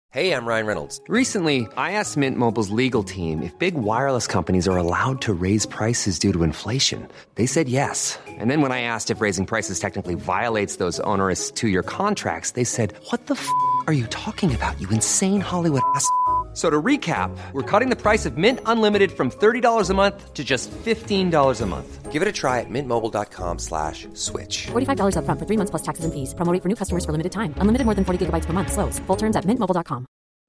Hey, I'm Ryan Reynolds. Recently, I asked Mint Mobile's legal team if big wireless companies are allowed to raise prices due to inflation. They said yes. And then when I asked if raising prices technically violates those onerous two-year contracts, they said, "What the f*** are you talking about, you insane Hollywood ass?" So to recap, we're cutting the price of Mint Unlimited from $30 a month to just $15 a month. Give it a try at mintmobile.com/switch. $45 up front for 3 months plus taxes and fees. Promo rate for new customers for limited time. Unlimited more than 40 gigabytes per month. Slows full terms at mintmobile.com.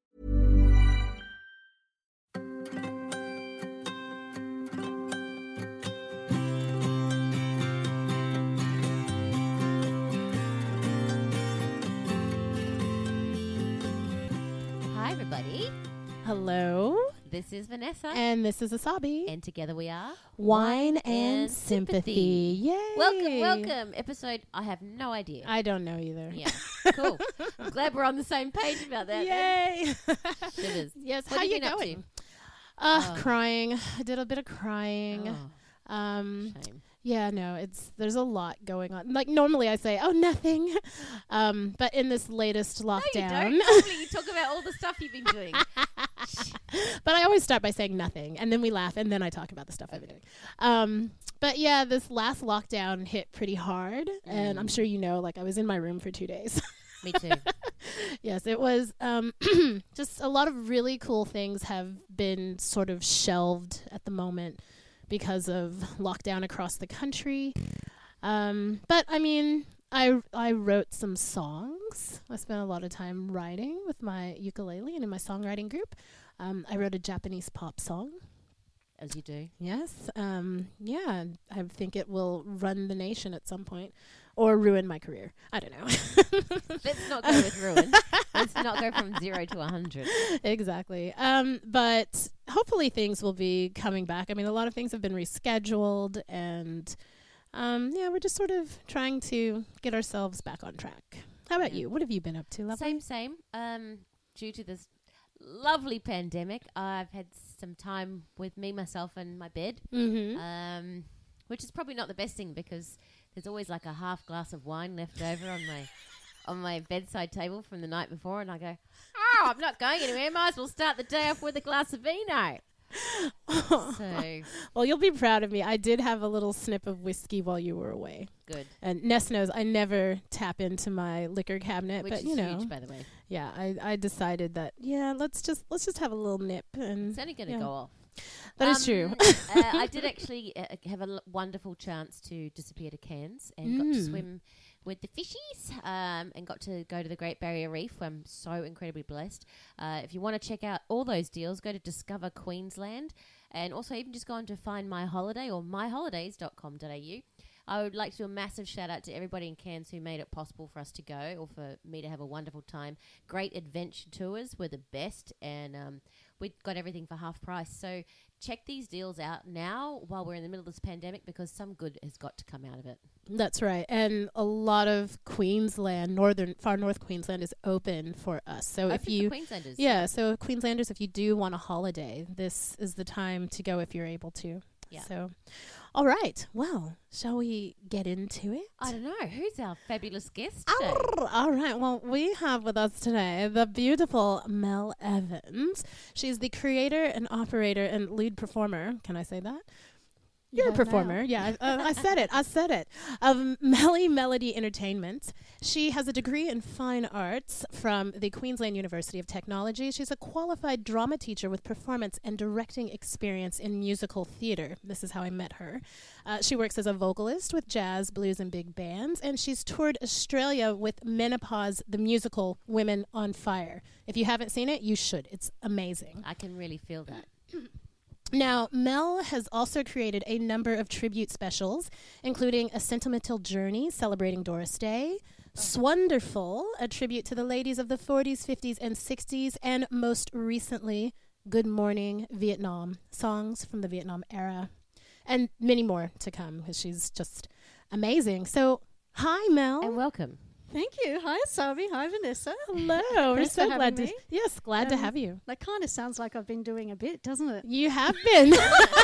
Hi, everybody. Hello. This is Vanessa. And this is Asabi. And together we are Wine and Sympathy. Yay. Welcome. Episode, I have no idea. I don't know either. Yeah, cool. I'm glad we're on the same page about that. Yay. Shivers. Yes, What how have you been up going? to? Crying. I did a bit of crying. Shame. Yeah, no, there's a lot going on. Like normally I say, oh, nothing. But in this latest lockdown. No, you don't. Normally you talk about all the stuff you've been doing. But I always start by saying nothing, and then we laugh, and then I talk about the stuff I've been doing. But yeah, this last lockdown hit pretty hard, and I'm sure you know, like I was in my room for 2 days. Me too. Yes, it was just a lot of really cool things have been sort of shelved at the moment because of lockdown across the country. But I mean, I wrote some songs. I spent a lot of time writing with my ukulele and in my songwriting group. I wrote a Japanese pop song. As you do. Yes. Yeah, I think it will run the nation at some point or ruin my career. I don't know. Let's not go with ruin. Let's not go from 0 to 100. Exactly. But hopefully things will be coming back. I mean, a lot of things have been rescheduled, and yeah, we're just sort of trying to get ourselves back on track. How about you? What have you been up to, lovely? Same. Due to this lovely pandemic, I've had some time with me, myself, and my bed, which is probably not the best thing because there's always like a half glass of wine left over on my bedside table from the night before, and I go, oh, I'm not going anywhere. Might as well start the day off with a glass of vino. So, well, you'll be proud of me. I did have a little snip of whiskey while you were away. Good. And Ness knows I never tap into my liquor cabinet, which but is you know, huge, by the way. Yeah, I decided that let's just have a little nip, and It's only going to go off. That is true. I did actually have a wonderful chance to disappear to Cairns and got to swim with the fishies and got to go to the Great Barrier Reef. I'm so incredibly blessed. If you want to check out all those deals, go to Discover Queensland, and also even just go on to Find My Holiday or myholidays.com.au. I would like to do a massive shout out to everybody in Cairns who made it possible for us to go or for me to have a wonderful time. Great adventure tours were the best, and we got everything for half price. So check these deals out now while we're in the middle of this pandemic, because some good has got to come out of it. That's right. And a lot of Queensland, far north Queensland is open for us. So Open if you, for Queenslanders. yeah, so Queenslanders, if you do want a holiday, this is the time to go if you're able to. Yeah. So, all right. Well, shall we get into it? I don't know. Who's our fabulous guest today? All right. Well, we have with us today the beautiful Mel Evans. She's the creator and operator and lead performer. Can I say that? You're a performer. Yeah, I said it. Of Melly Melody Entertainment. She has a degree in fine arts from the Queensland University of Technology. She's a qualified drama teacher with performance and directing experience in musical theater. This is how I met her. She works as a vocalist with jazz, blues, and big bands, and she's toured Australia with Menopause, the musical Women on Fire. If you haven't seen it, you should. It's amazing. I can really feel that. Now, Mel has also created a number of tribute specials, including A Sentimental Journey celebrating Doris Day, Swonderful, a tribute to the ladies of the 40s, 50s, and 60s, and most recently, Good Morning Vietnam, songs from the Vietnam era, and many more to come, because she's just amazing. So, hi, Mel. And welcome. Thank you. Hi, Asabi. Hi, Vanessa. Hello. We're Thanks so for glad having to. me. Yes, glad to have you. That kind of sounds like I've been doing a bit, doesn't it? You have been.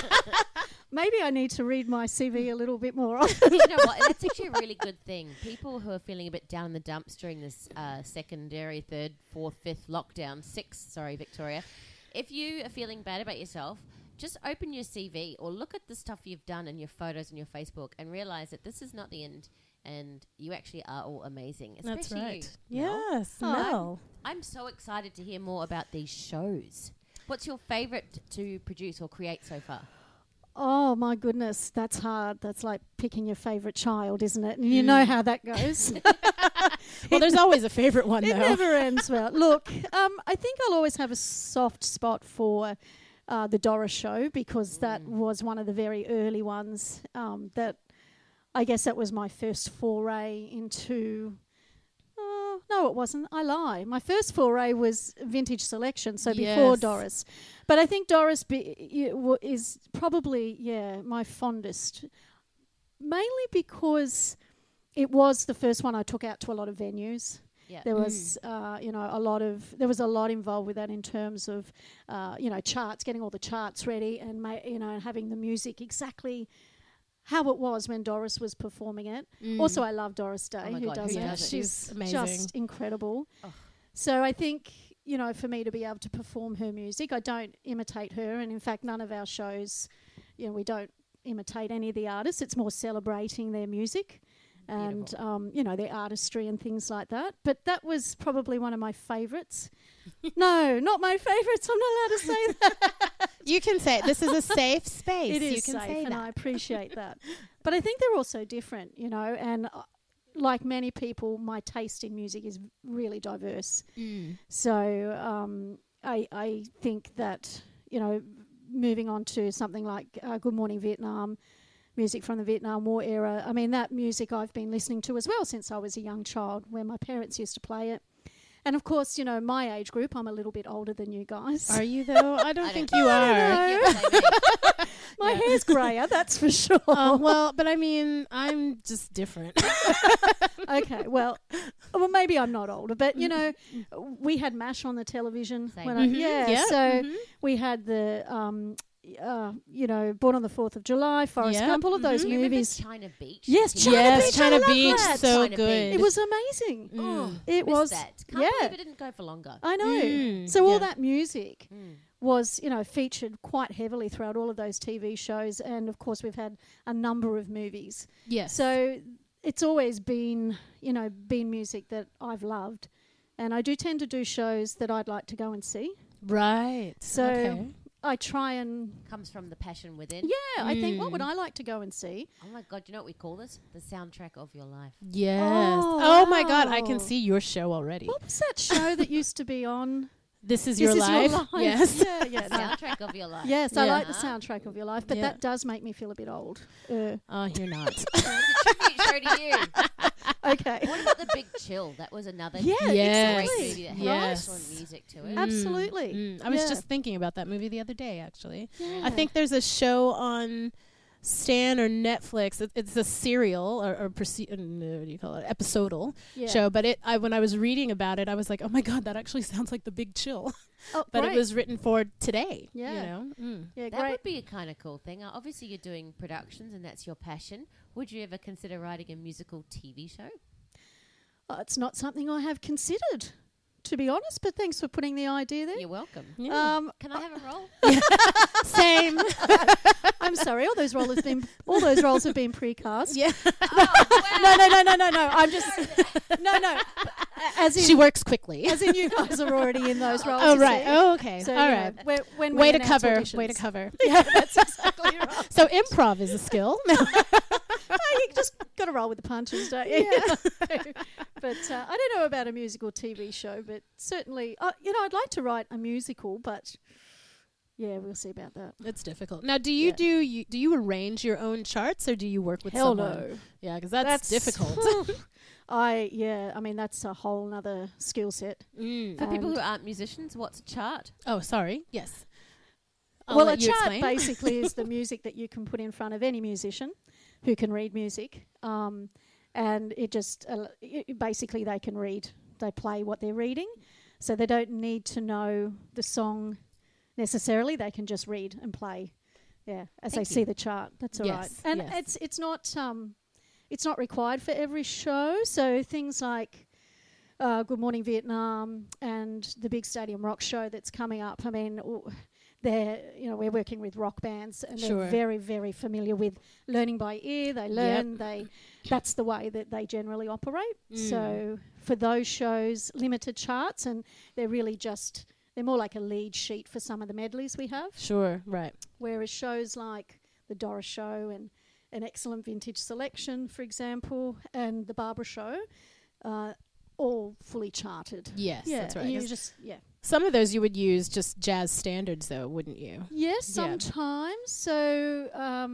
Maybe I need to read my CV a little bit more often. You know what? That's actually a really good thing. People who are feeling a bit down in the dumps during this secondary, third, fourth, fifth lockdown, sixth, sorry, Victoria. If you are feeling bad about yourself, just open your CV or look at the stuff you've done and your photos and your Facebook and realize that this is not the end and you actually are all amazing. That's Especially right. you, Mel. Yes, Oh, Mel. I'm so excited to hear more about these shows. What's your favourite to produce or create so far? Oh, my goodness. That's hard. That's like picking your favourite child, isn't it? And you know how that goes. Well, there's always a favorite one, It though. never ends well. Look, I think I'll always have a soft spot for the Doris Show because that was one of the very early ones that I guess that was my first foray into... no, it wasn't. I lie. My first foray was Vintage Selection, so before Yes. Doris. But I think Doris is probably, my fondest, mainly because it was the first one I took out to a lot of venues. Yeah. There was, there was a lot involved with that in terms of, charts, getting all the charts ready and, and having the music exactly how it was when Doris was performing it. Also, I love Doris Day, Oh my who God, does who it. does it? She's Amazing. just incredible. Oh. So I think, for me to be able to perform her music, I don't imitate her. And in fact, none of our shows, we don't imitate any of the artists. It's more celebrating their music and, their artistry and things like that. But that was probably one of my favourites. No, not my favourites. I'm not allowed to say that. You can say it. This is a safe space. It is you can safe, say and that. I appreciate that. But I think they're also different, and like many people, my taste in music is really diverse. So I think that, moving on to something like Good Morning Vietnam, music from the Vietnam War era, I mean, that music I've been listening to as well since I was a young child, where my parents used to play it. And of course, my age group, I'm a little bit older than you guys. Are you, though? I don't think you know. are. You have to say me. My hair's grayer, that's for sure. Well, but I mean, I'm just different. Okay, well, maybe I'm not older, but we had MASH on the television. Same. When Yeah. so we had the, Born on the 4th of July, Forrest Yeah. Gump, all of those Do you remember movies. China Beach? Yes, You China know? Beach, I China love Beach, that. so China good. It was amazing. It Missed was. that. Can't yeah. believe it didn't go for longer. I know. Mm, So all yeah. that music was, featured quite heavily throughout all of those TV shows, and of course we've had a number of movies. Yes. So it's always been, been music that I've loved. And I do tend to do shows that I'd like to go and see. Right. So okay. I try and, Comes from the passion within. yeah, I think, what would I like to go and see? Oh my God, do you know what we call this? The soundtrack of your life. Yes. Oh, Oh, my God. I wow. can see your show already. What was that show that used to be on? This is This your Is life. Your Life. Yes. Yeah, yeah. no. Soundtrack of your life. Yes, I Yeah. like the soundtrack of your life, but Yeah. that does make me feel a bit old. Oh, you're not. It's a tribute show to you. Okay. What about The Big Chill? That was another Yeah, Yes. great exactly. movie that had Yes. excellent music to it. Absolutely. I was Yeah. just thinking about that movie the other day, actually. Yeah. I think there's a show on Stan or Netflix. It's a serial or what do you call it? Episodal Yeah. show. But when I was reading about it, I was like, oh my God, that actually sounds like The Big Chill. Oh, But great. it was written for today. Yeah. You know? Yeah, That great. would be a kind of cool thing. Obviously, you're doing productions and that's your passion. Would you ever consider writing a musical TV show? It's not something I have considered, to be honest, but thanks for putting the idea there. You're welcome. Yeah. Can I have a role? Same. I'm sorry, all those roles have been precast. Yeah. No. I'm just no. As in, She works quickly. as in, you guys are already in those roles. Oh, you right. see. Oh, okay. So, all you right. know, when Way we to announce cover. auditions. Way to cover. Yeah, that's exactly right. So improv is a skill. You just got to roll with the punches, don't you? But I don't know about a musical TV show, but certainly, I'd like to write a musical, but yeah, we'll see about that. It's difficult. Now, do you do you arrange your own charts or do you work with Hell someone? no. Yeah, because that's difficult. I mean, that's a whole nother skill set. For people who aren't musicians, what's a chart? Oh, sorry. Yes. Well, a let you chart explain. basically is the music that you can put in front of any musician who can read music. and it just basically they can read. They play what they're reading, so they don't need to know the song necessarily. They can just read and play. Yeah, as they see the chart. That's all right. And it's not required for every show. So things like Good Morning Vietnam and the big Stadium Rock show that's coming up. I mean, we're working with rock bands, and they're very, very familiar with learning by ear. They learn. That's the way that they generally operate. So for those shows, limited charts, and they're really just. They're more like a lead sheet for some of the medleys we have. Sure, right. Whereas shows like the Doris Show and an excellent vintage selection, for example, and the Barbara Show, all fully charted. Yes, that's right. You just Some of those you would use just jazz standards, though, wouldn't you? Yes, sometimes. So,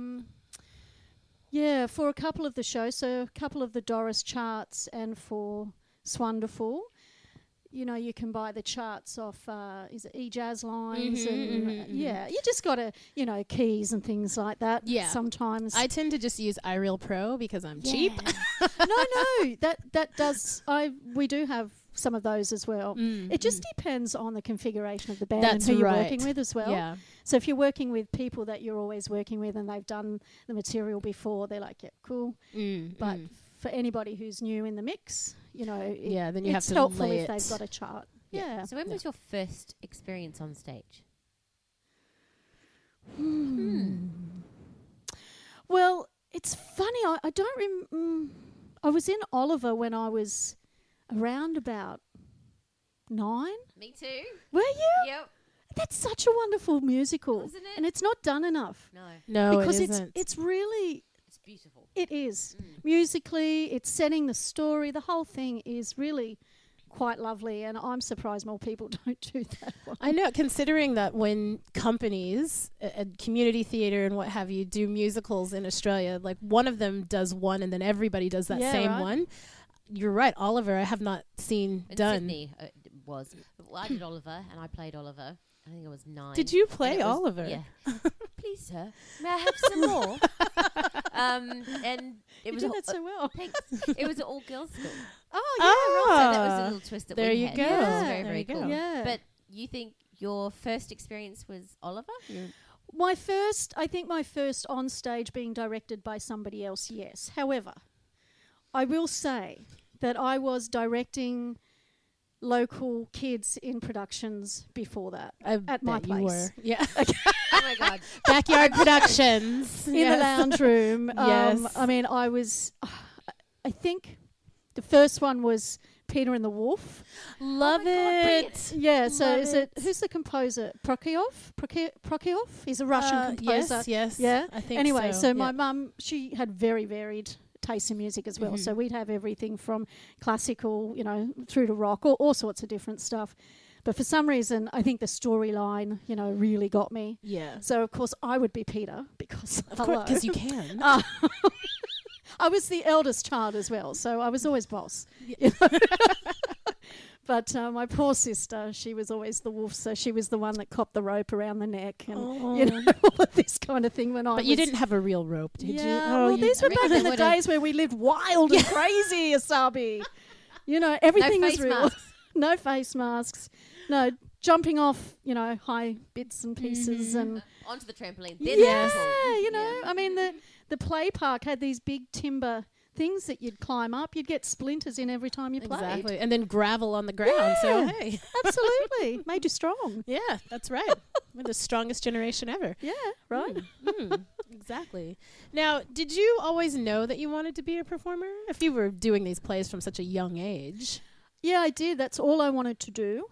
for a couple of the shows, so a couple of the Doris charts, and for Swonderful. You can buy the charts off E-Jazz Lines you just got to, keys and things like that. Yeah. Sometimes. I tend to just use iReal Pro because I'm cheap. No, that does, we do have some of those as well. It just depends on the configuration of the band and who you're working with as well. Yeah. So if you're working with people that you're always working with and they've done the material before, they're like, yeah, cool. But for anybody who's new in the mix, then you have to helpful if they've got a chart. Yeah. So when was your first experience on stage? Well, it's funny. I don't I was in Oliver when I was around about 9. Me too. Were you? Yep. That's such a wonderful musical. Isn't it? And it's not done enough. No, because it isn't. It's really... It's beautiful. It is. Musically, it's setting the story. The whole thing is really quite lovely, and I'm surprised more people don't do that one. I know, considering that when companies, community theatre and what have you, do musicals in Australia, like one of them does one and then everybody does that same one. You're right, Oliver, I have not seen in done. Sydney was. Well, I did Oliver, and I played Oliver. I think I was 9. Did you play Oliver? Yeah. Please, sir, may I have some more? And it was did that so well. Thanks. It was an all-girls school. Oh, yeah, So that was a little twist that there we you had. go. Yeah, it was Yeah. very, There very you go. cool. Yeah. But you think your first experience was Oliver? I think my first on stage being directed by somebody else, yes. However, I will say that I was directing local kids in productions before that at my place. You were. Yeah. Oh my God. Backyard productions. In the lounge room. Yes. I mean, I think the first one was Peter and the Wolf. Love it. Yeah, so Love who's the composer? Prokofiev? He's a Russian composer. Yes. Yeah. I think anyway, so yeah. my mum, she had very varied taste in music as well. So we'd have everything from classical, through to rock, all sorts of different stuff. But for some reason, I think the storyline, really got me. Yeah. So, of course, I would be Peter because, Of course, because you can. I was the eldest child as well, so I was always boss. But my poor sister, she was always the wolf, so she was the one that copped the rope around the neck and, all of this kind of thing when I But you didn't have a real rope, did you? Well, these were back in the days where we lived wild and crazy, Asabi. Everything was real. Masks. No face masks. No jumping off, high bits and pieces and... Onto the trampoline. I mean, the play park had these big timber things that you'd climb up. You'd get splinters in every time you played. Exactly. And then gravel on the ground. So, hey. Absolutely. Made you strong. Yeah, that's right. We're the strongest generation ever. Yeah, right. Exactly. Now, did you always know that you wanted to be a performer? If you were doing these plays from such a young age. Yeah, I did. That's all I wanted to do.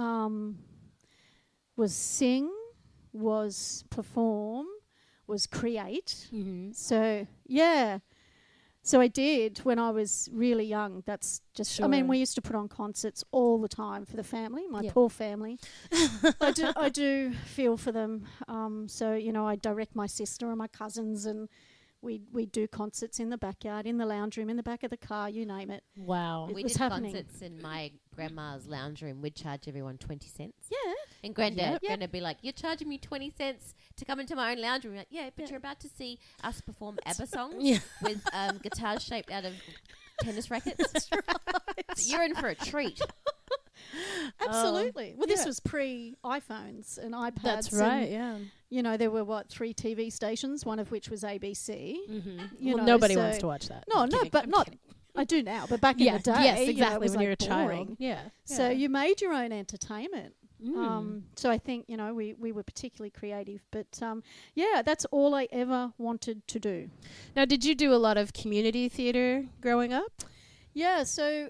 Was sing, was perform, was create. So, yeah. So I did when I was really young. That's just, I mean, we used to put on concerts all the time for the family, my poor family. I do feel for them. So, I direct my sister and my cousins, and we do concerts in the backyard, in the lounge room, in the back of the car, you name it. Wow. We was did happening. concerts in my Grandma's lounge room, we'd charge everyone 20 cents. Yeah. And Granddad, Yep. Granddad be like, "You're charging me 20 cents to come into my own lounge room." Like, yeah, but you're about to see us perform ABBA songs with guitars shaped out of tennis rackets. That's right. You're in for a treat. Absolutely. Well, this was pre-iPhones and iPads. That's right, and, you know, there were 3 TV stations, one of which was ABC. You know, nobody so- wants to watch that. No, I'm no, kidding. but I'm not. kidding. I do now, but back in the day, yes, you know, exactly. it was when you're a like child, boring. yeah. So you made your own entertainment. So I think, you know, we were particularly creative. But, that's all I ever wanted to do. Now, did you do a lot of community theater growing up? Yeah, so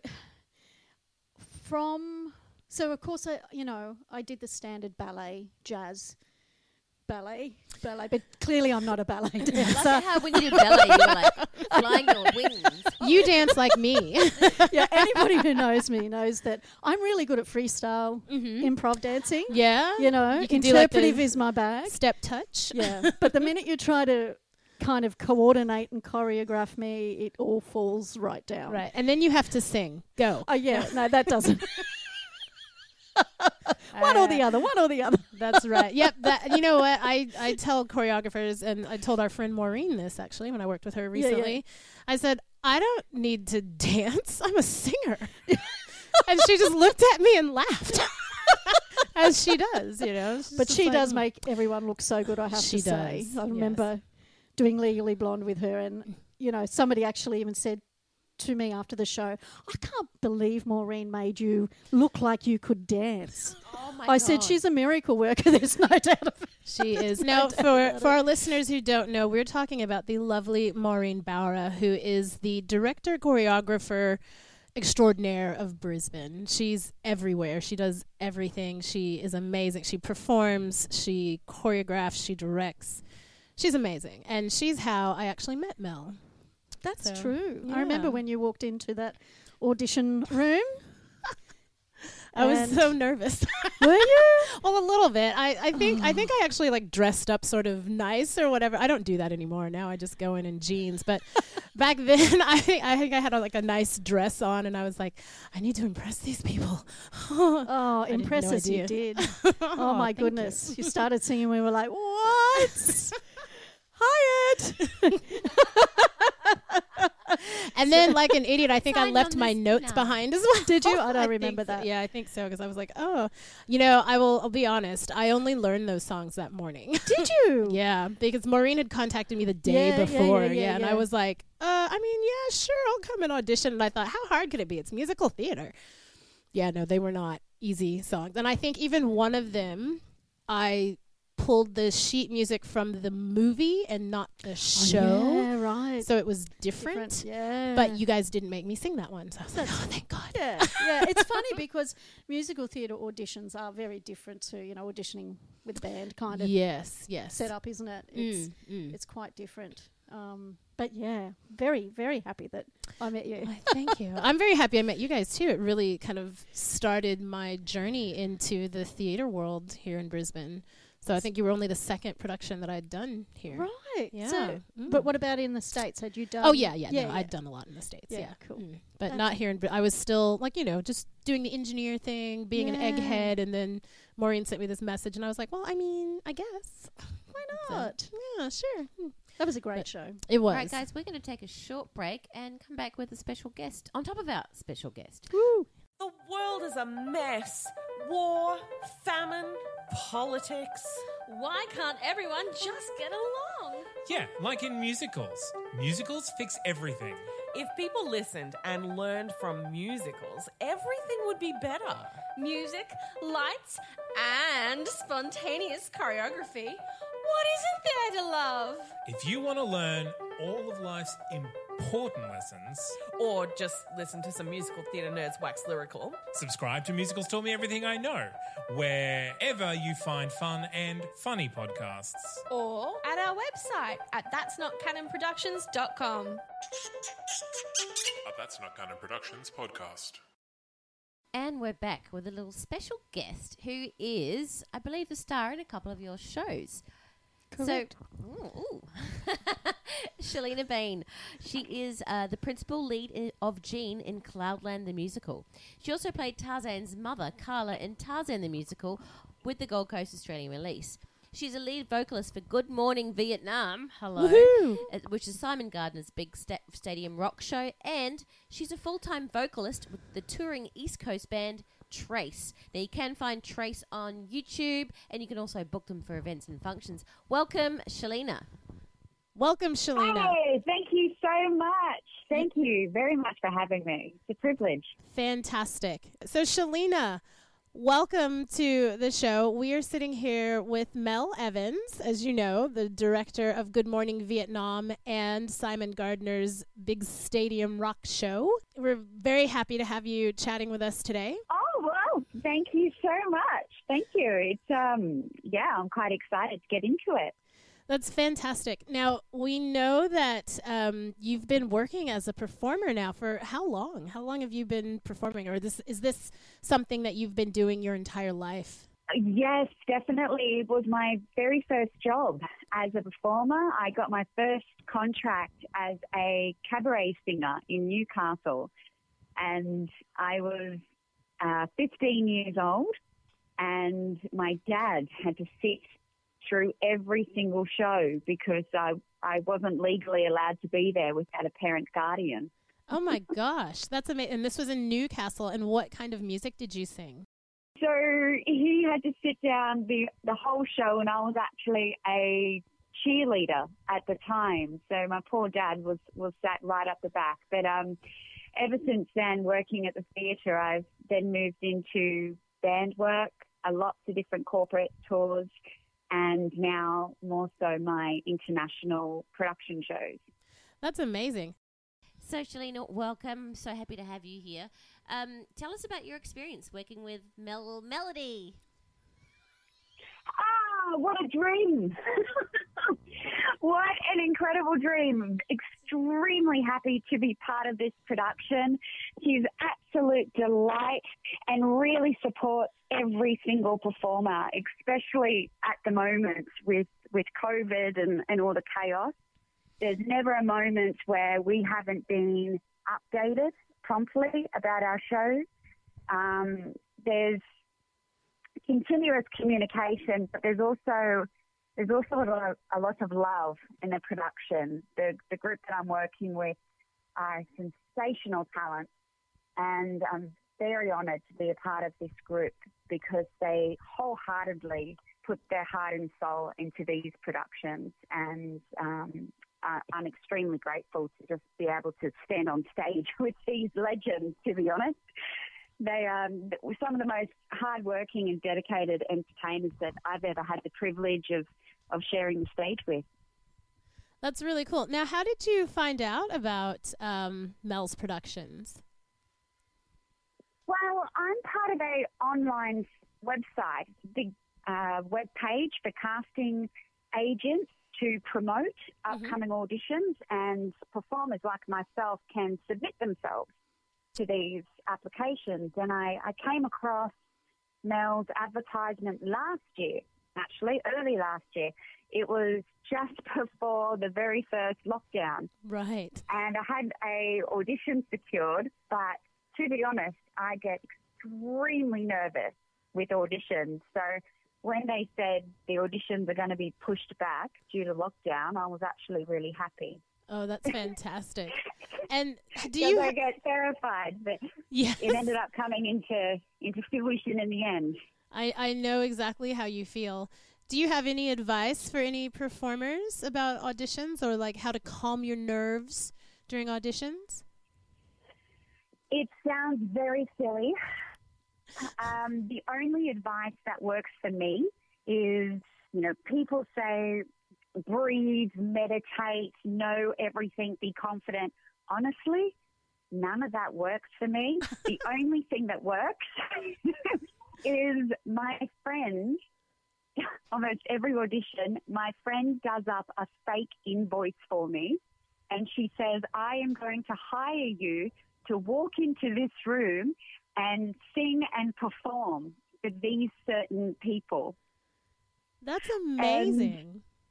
of course, I did the standard ballet, jazz, ballet, but clearly I'm not a ballet I dancer. like how when you did ballet, you were like flying your wings. You dance like me. Yeah, anybody who knows me knows that I'm really good at freestyle improv dancing. Yeah. You know, You can do like interpretive the is my bag. step touch. Yeah, but the minute you try to kind of coordinate and choreograph me, it all falls right down. Right. And then you have to sing. Go. Oh, yeah, no, that doesn't. One or the other. That's right. Yep. That, you know what? I tell choreographers, and I told our friend Maureen this actually when I worked with her recently. I said, I don't need to dance. I'm a singer. And she just looked at me and laughed. As she does, you know. She's But just she like, does make everyone look so good, I have She to say. does, I yes. remember doing Legally Blonde with her, and, you know, somebody actually even said to me after the show, I can't believe Maureen made you look like you could dance. Oh my I said, she's a miracle worker, there's no doubt of it. She is. Now, for our listeners who don't know, we're talking about the lovely Maureen Bowra, who is the director, choreographer extraordinaire of Brisbane. She's everywhere. She does everything. She is amazing. She performs, she choreographs, she directs. She's amazing. And she's how I actually met Mel. That's So, true. yeah. I remember when you walked into that audition room. I was And- so nervous. Were you? Well, a little bit. I think I actually like dressed up sort of nice or whatever. I don't do that anymore. Now I just go in jeans. But back then, I think I had a nice dress on, and I was like, I need to impress these people. Oh, had impress no us, you idea. did. Oh, my thank you. goodness. You started singing, we were like, what? Hi, Ed. And then, like an idiot, I think I Signed left on my this notes now. behind as well. Did you? I don't think remember so. that. Yeah, I think so, because I was like, oh, you know, I'll be honest. I only learned those songs that morning. Did you? Yeah, because Maureen had contacted me the day Yeah, yeah, before. yeah, And I was like, I mean, yeah, sure, I'll come and audition. And I thought, how hard could it be? It's musical theater. Yeah, no, they were not easy songs. And I think even one of them, I pulled the sheet music from the movie and not the show. Yeah, right. So it was different. Yeah. But you guys didn't make me sing that one. So I was like, oh, thank God. Yeah, yeah. It's funny because musical theatre auditions are very different to, you know, auditioning with a band kind of Yes. setup, isn't it? Mm. It's quite different. But yeah, very, very happy that I met you. Why, thank you. I'm very happy I met you guys too. It really kind of started my journey into the theater world here in Brisbane. So I think you were only the second production that I'd done here. Right. Yeah. So, Mm. but what about in the States? Had you done? Oh yeah. No, I'd done a lot in the States. Yeah, Yeah, cool. But That's not here in. I was still like, you know, just doing the engineer thing, being an Yeah. egghead, and then Maureen sent me this message, and I was like, well, I mean, I guess. Why So, not? yeah, sure. That was a great show. It was. All right, guys, we're going to take a short break and come back with a special guest on top of our special guest. Woo. The world is a mess. War, famine, politics. Why can't everyone just get along? Yeah, like in musicals. Musicals fix everything. If people listened and learned from musicals, everything would be better. Music, lights, and spontaneous choreography. What isn't there to love? If you want to learn all of life's important lessons, Or just listen to some musical theatre nerds wax lyrical. subscribe to Musicals Taught Me Everything I Know, wherever you find fun and funny podcasts. Or at our website at that'snotcanonproductions.com. A That's Not Canon Productions podcast. And we're back with a little special guest who is, I believe, the star in a couple of your shows. Correct. So, ooh. Shalina Bain. She is the principal lead of Jean in Cloudland the Musical. She also played Tarzan's mother, Carla, in Tarzan the Musical with the Gold Coast Australian release. She's a lead vocalist for Good Morning Vietnam, which is Simon Gardner's big stadium rock show, and she's a full-time vocalist with the touring East Coast band Trace. Now, you can find Trace on YouTube, and you can also book them for events and functions. Welcome, Shalina. Welcome, Shalina. Hey, thank you so much. Thank you very much for having me. It's a privilege. Fantastic. So, Shalina, welcome to the show. We are sitting here with Mel Evans, as you know, the director of Good Morning Vietnam and Simon Gardner's big stadium rock show. We're very happy to have you chatting with us today. Oh, well, thank you so much. Thank you. It's, I'm quite excited to get into it. That's fantastic. Now, we know that you've been working as a performer now for how long? How long have you been performing? Or is this something that you've been doing your entire life? Yes, definitely. It was my very first job as a performer. I got my first contract as a cabaret singer in Newcastle. And I was 15 years old, and my dad had to sit through every single show because I wasn't legally allowed to be there without a parent guardian. Oh my gosh, that's amazing. And this was in Newcastle, and what kind of music did you sing? So he had to sit down the whole show, and I was actually a cheerleader at the time. So my poor dad was sat right up the back. But ever since then, working at the theatre, I've then moved into band work, lots of different corporate tours, and now more so my international production shows. That's amazing. So, Shalina, welcome. So happy to have you here. Tell us about your experience working with Melody. What a dream. What an incredible dream. Extremely happy to be part of this production. She's absolute delight and really supports every single performer, especially at the moment with COVID and all the chaos. There's never a moment where we haven't been updated promptly about our shows. There's continuous communication, but there's also a lot of love in the production. The group that I'm working with are sensational talent, and I'm very honoured to be a part of this group because they wholeheartedly put their heart and soul into these productions, and I'm extremely grateful to just be able to stand on stage with these legends, to be honest. They are some of the most hardworking and dedicated entertainers that I've ever had the privilege of sharing the stage with. That's really cool. Now, how did you find out about Mel's Productions? Well, I'm part of an online website, big web page for casting agents to promote upcoming auditions, and performers like myself can submit themselves to these applications. And I came across Mel's advertisement early last year. It was just before the very first lockdown. Right. And I had a audition secured, but to be honest, I get extremely nervous with auditions. So when they said the auditions are going to be pushed back due to lockdown, I was actually really happy. Oh, that's fantastic. And I get terrified, but yes, it ended up coming into fruition in the end. I know exactly how you feel. Do you have any advice for any performers about auditions, or like how to calm your nerves during auditions? It sounds very silly. The only advice that works for me is, people say breathe, meditate, know everything, be confident. Honestly, none of that works for me. The only thing that works is my friend, almost every audition, my friend does up a fake invoice for me, and she says, I am going to hire you to walk into this room and sing and perform for these certain people. That's amazing.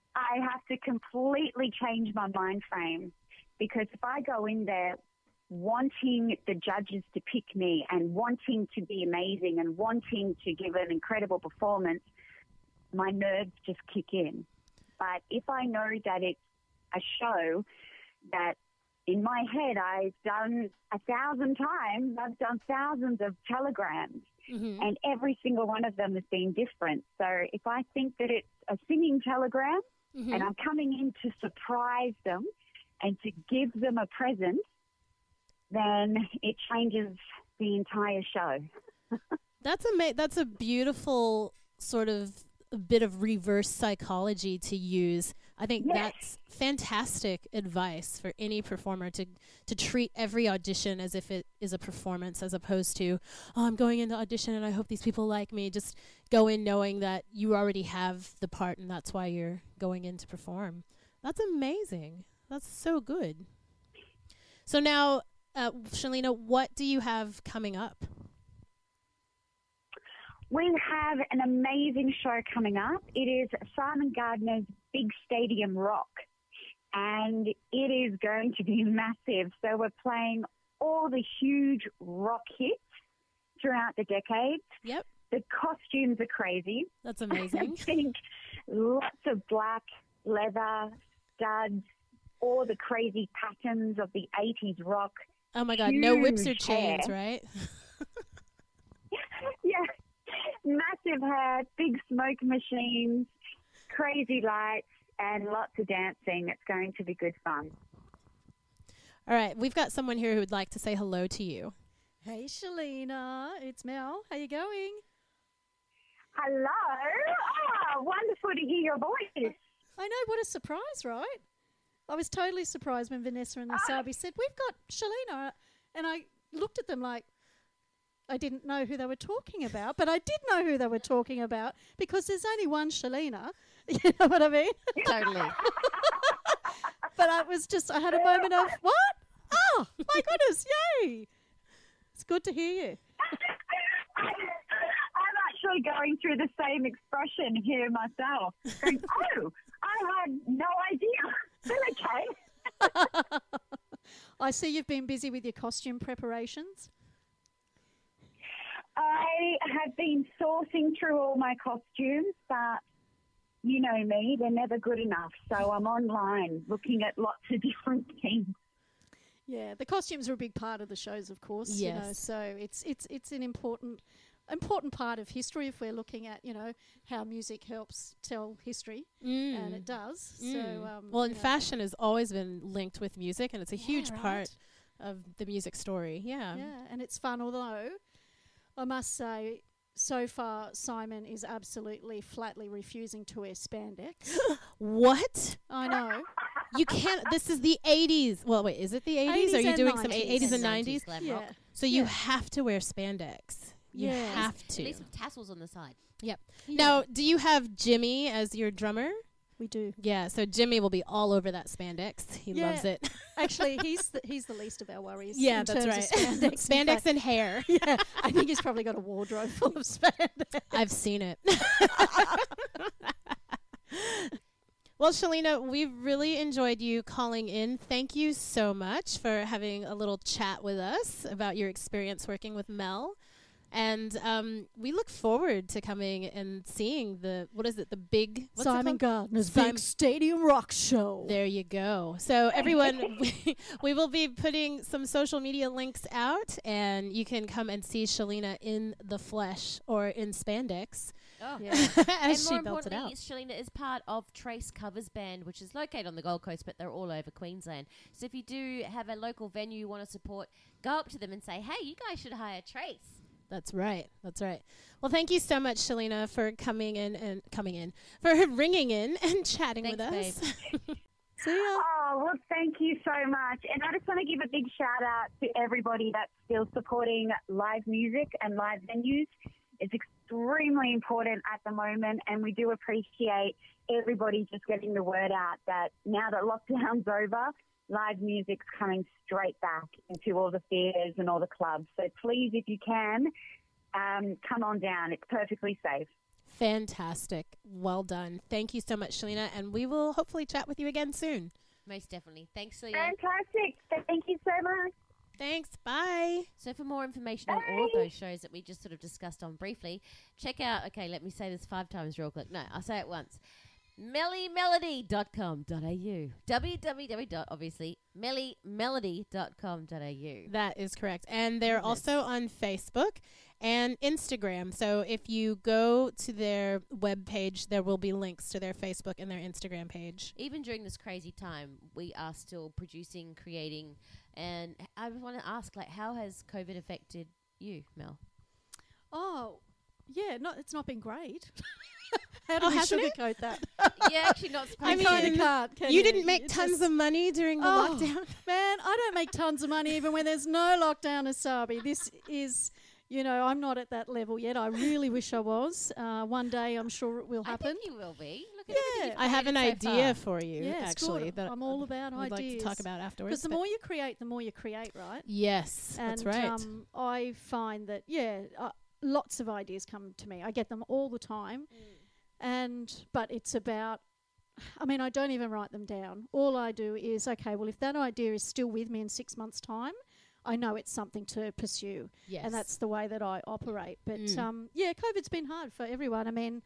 I have to completely change my mind frame, because if I go in there wanting the judges to pick me and wanting to be amazing and wanting to give an incredible performance, my nerves just kick in. But if I know that it's a show that in my head I've done 1,000 times, I've done thousands of telegrams, and every single one of them has been different. So if I think that it's a singing telegram and I'm coming in to surprise them and to give them a present, then it changes the entire show. That's a beautiful sort of a bit of reverse psychology to use. I think that's fantastic advice for any performer, to treat every audition as if it is a performance, as opposed to, oh, I'm going into audition and I hope these people like me. Just go in knowing that you already have the part and that's why you're going in to perform. That's amazing. That's so good. So now, Shalina, what do you have coming up? We have an amazing show coming up. It is Simon Gardner's Big Stadium Rock, and it is going to be massive. So we're playing all the huge rock hits throughout the decades. Yep. The costumes are crazy. That's amazing. I think lots of black leather, studs, all the crazy patterns of the 80s rock. Oh, my God. No whips or Huge chains, hair. right? Yeah. Massive hair, big smoke machines, crazy lights, and lots of dancing. It's going to be good fun. All right. We've got someone here who would like to say hello to you. Hey, Shalina. It's Mel. How you going? Hello. Oh, wonderful to hear your voice. I know. What a surprise, right? I was totally surprised when Vanessa and Asabi said, we've got Shalina. And I looked at them like, I didn't know who they were talking about, but I did know who they were talking about because there's only one Shalina. You know what I mean? Totally. But I had a moment of, what? Oh, my goodness, yay. It's good to hear you. I'm actually going through the same expression here myself. Going, oh, I had no idea. But okay. I see you've been busy with your costume preparations. I have been sourcing through all my costumes, but you know me, they're never good enough. So I'm online looking at lots of different things. Yeah, the costumes are a big part of the shows, of course. Yes. You know, so it's an important part of history if we're looking at, you know, how music helps tell history, and it does. So, well, and fashion has always been linked with music, and it's a huge part of the music story. Yeah. Yeah, and it's fun, although I must say, so far, Simon is absolutely flatly refusing to wear spandex. What? I know. You can't. This is the 80s. Well, wait, is it the 80s? Are you doing some 80s and 90s? Yeah. So you have to wear spandex. You have to. At least with tassels on the side. Yep. Now, do you have Jimmy as your drummer? We do. Yeah, so Jimmy will be all over that spandex. He loves it. Actually, he's the least of our worries. Yeah, in that's terms right. of spandex. Spandex and hair. Yeah, I think he's probably got a wardrobe full of spandex. I've seen it. Well, Shalina, we've really enjoyed you calling in. Thank you so much for having a little chat with us about your experience working with Mel. And we look forward to coming and seeing the big... Simon Gardner's Big Stadium Rock Show. There you go. So everyone, we will be putting some social media links out, and you can come and see Shalina in the flesh or in spandex. Oh, yeah. And as more she belts it out. importantly, Shalina is part of Trace Covers Band, which is located on the Gold Coast, but they're all over Queensland. So if you do have a local venue you want to support, go up to them and say, hey, you guys should hire Trace. That's right. That's right. Well, thank you so much, Shalina, for ringing in and chatting with us. See ya. Oh, well, thank you so much. And I just want to give a big shout out to everybody that's still supporting live music and live venues. It's extremely important at the moment, and we do appreciate everybody just getting the word out that now that lockdown's over, live music's coming straight back into all the theatres and all the clubs. So please, if you can, come on down. It's perfectly safe. Fantastic. Well done. Thank you so much, Shalina, and we will hopefully chat with you again soon. Most definitely. Thanks, Leah. Fantastic. Thank you so much. Thanks. Bye. So for more information on all of those shows that we just sort of discussed on briefly, check out, okay, let me say this 5 times real quick. No, I'll say it once. mellymelody.com.au. www. Obviously, mellymelody.com.au. That is correct. And they're also on Facebook and Instagram. So if you go to their webpage, there will be links to their Facebook and their Instagram page. Even during this crazy time, we are still producing, creating, and I want to ask, like, how has COVID affected you, Mel? Oh, yeah, it's not been great. How do we hasn't it? sugarcoat that? Yeah, actually not supposed I to. mean, can't. Can you didn't make tons of money during the lockdown. Man, I don't make tons of money even when there's no lockdown, Asabi. This is, I'm not at that level yet. I really wish I was. One day I'm sure it will happen. I think you will be. Look at everything you've I have an created so idea far. for you, Yeah, it's actually. good. That I'm all about we'd ideas. like to talk about afterwards. Because the more you create, right? Yes, that's right. I find that, lots of ideas come to me. I get them all the time. But it's about, I don't even write them down. All I do is, okay, well, if that idea is still with me in 6 months' time, I know it's something to pursue. Yes. And that's the way that I operate. But, COVID's been hard for everyone.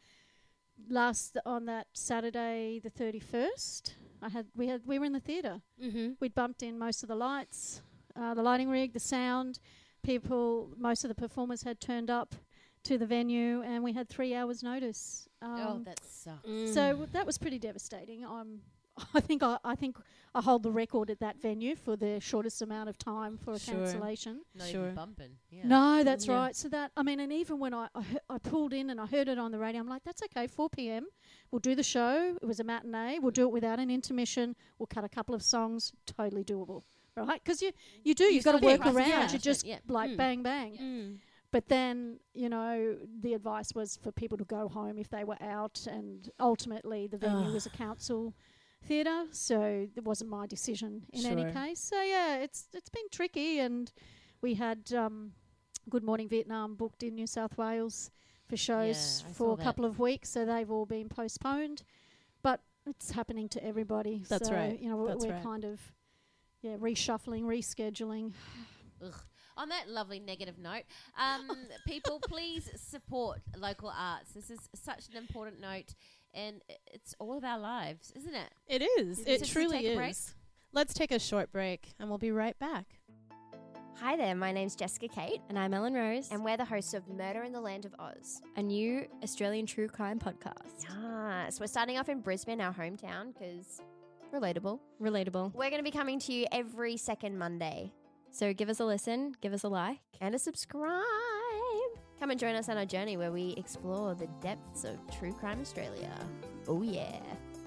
On that Saturday, the 31st, we were in the theatre. Mm-hmm. We'd bumped in most of the lights, the lighting rig, the sound. Most of the performers had turned up to the venue, and we had 3 hours notice. That sucks. So that was pretty devastating. I think I hold the record at that venue for the shortest amount of time for a cancellation. Not even bumping. Yeah. No, that's right. So and even when I pulled in and I heard it on the radio, I'm like, that's okay, 4 p.m. We'll do the show. It was a matinee. We'll do it without an intermission. We'll cut a couple of songs. Totally doable. Right? Because you've got to work around. Yeah. You just bang, bang. Mm. But then, the advice was for people to go home if they were out, and ultimately the venue was a council theatre, so it wasn't my decision in any case. So, it's been tricky, and we had Good Morning Vietnam booked in New South Wales for shows for a couple of weeks, so they've all been postponed. But it's happening to everybody. That's right. We're kind of reshuffling, rescheduling. Ugh. On that lovely negative note, people, please support local arts. This is such an important note, and it's all of our lives, isn't it? It is. It truly is. Let's take a short break, and we'll be right back. Hi there, my name's Jessica Kate. And I'm Ellen Rose. And we're the hosts of Murder in the Land of Oz, a new Australian true crime podcast. Yes, we're starting off in Brisbane, our hometown, because relatable. Relatable. We're going to be coming to you every second Monday. So give us a listen, give us a like. And a subscribe. Come and join us on our journey where we explore the depths of True Crime Australia. Oh, yeah.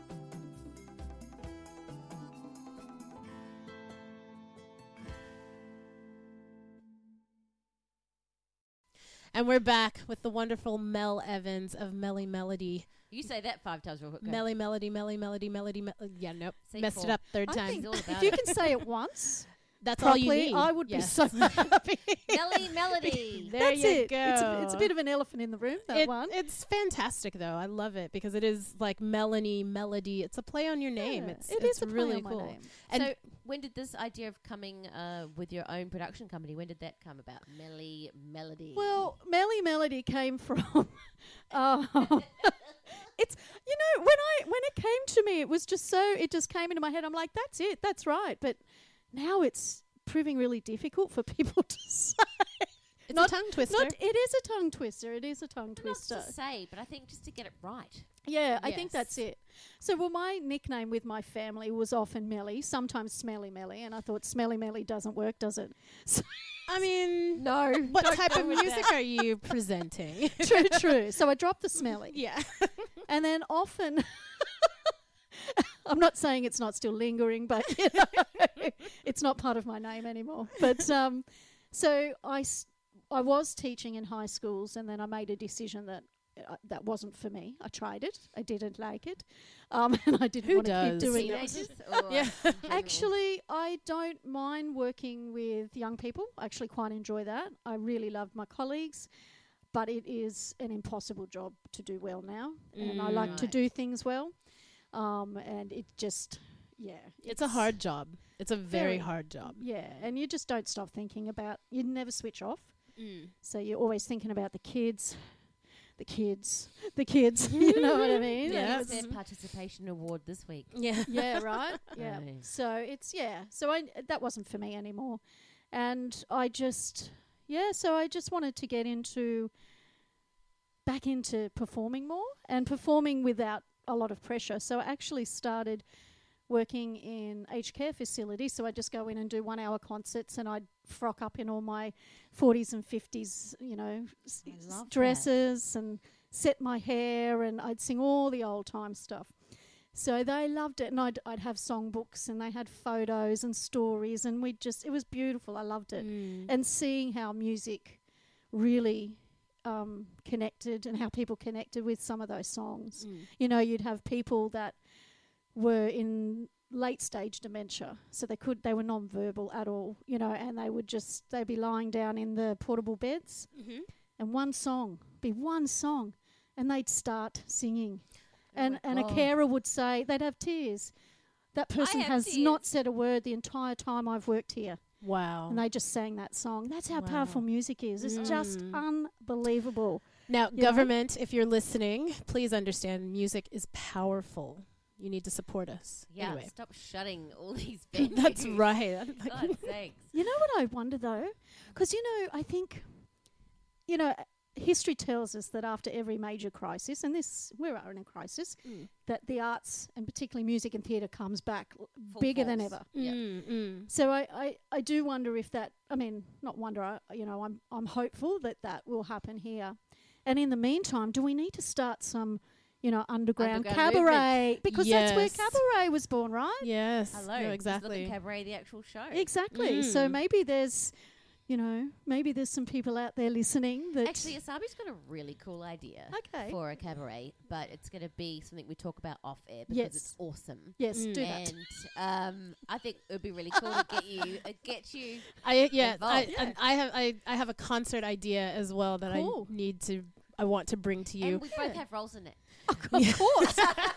And we're back with the wonderful Mel Evans of Melly Melody. You say that 5 times real quick. Melly Melody, Melly Melody, Melody. Yeah, nope. Say Messed 4. it up third I time. think if you can say it once, that's properly, all you need. I would be so happy. Melly Melody. There That's you it. go. It's a bit of an elephant in the room, that one. It's fantastic, though. I love it because it is like Melanie, Melody. It's a play on your name. It's a play really on my cool. name. And So when did this idea of coming with your own production company, when did that come about? Melly Melody. Well, Melly Melody came from... it's, when it came to me, it was just it just came into my head. I'm like, that's it, that's right. But now it's proving really difficult for people to say. It's a tongue twister. It is a tongue twister. It is a tongue twister. Not to say, but I think just to get it right. Yeah, I think that's it. So, my nickname with my family was often Melly, sometimes Smelly Melly, and I thought Smelly Melly doesn't work, does it? So I mean, no. What type of music are you presenting? True. So I dropped the Smelly. Yeah. And then often... I'm not saying it's not still lingering, but it's not part of my name anymore. But so I was teaching in high schools, and then I made a decision that that wasn't for me. I tried it. I didn't like it, and I didn't want to keep doing it. Yeah. Actually, I don't mind working with young people. I actually quite enjoy that. I really love my colleagues. but it is an impossible job to do well now, and I like to do things well, and it just, it's a hard job. It's a very hard job. Yeah, and you just don't stop thinking about. You never switch off. So you're always thinking about the kids. You know what I mean? Yeah, it's their participation award this week. Yeah, yeah, right. Yeah. So it's So that wasn't for me anymore, and I just wanted to get back into performing more and performing without a lot of pressure. So I actually started working in aged care facilities. So I just go in and do 1 hour concerts, and I'd frock up in all my 40s and 50s, dresses and set my hair, and I'd sing all the old time stuff. So they loved it, and I'd have songbooks, and they had photos and stories, and it was beautiful. I loved it. And seeing how music really connected, and how people connected with some of those songs. You'd have people that were in late stage dementia, so they were non-verbal at all, and they'd be lying down in the portable beds, and one song, and they'd start singing, and a carer would say, they'd have tears. That person has not said a word the entire time I've worked here. Wow. And they just sang that song. That's how powerful music is. It's just unbelievable. Now, government, if you're listening, please understand music is powerful. You need to support us. Yeah, anyway. Stop shutting all these venues. That's right. God's sakes. You know what I wonder, though? Because, I think, history tells us that after every major crisis, and we are in a crisis, that the arts, and particularly music and theatre, comes back bigger than ever. So I do wonder if that, not wonder, I'm hopeful that will happen here. And in the meantime, do we need to start some underground cabaret movement. Because that's where cabaret was born, right? Yes. Hello. No, exactly. Look at Cabaret, the actual show. Exactly. So maybe there's some people out there listening that... Actually, Asabi's got a really cool idea for a cabaret, but it's going to be something we talk about off air because it's awesome. Yes, do that. And I think it would be really cool to get you involved. I have a concert idea as well that I want to bring to you. And we both have roles in it. Of course.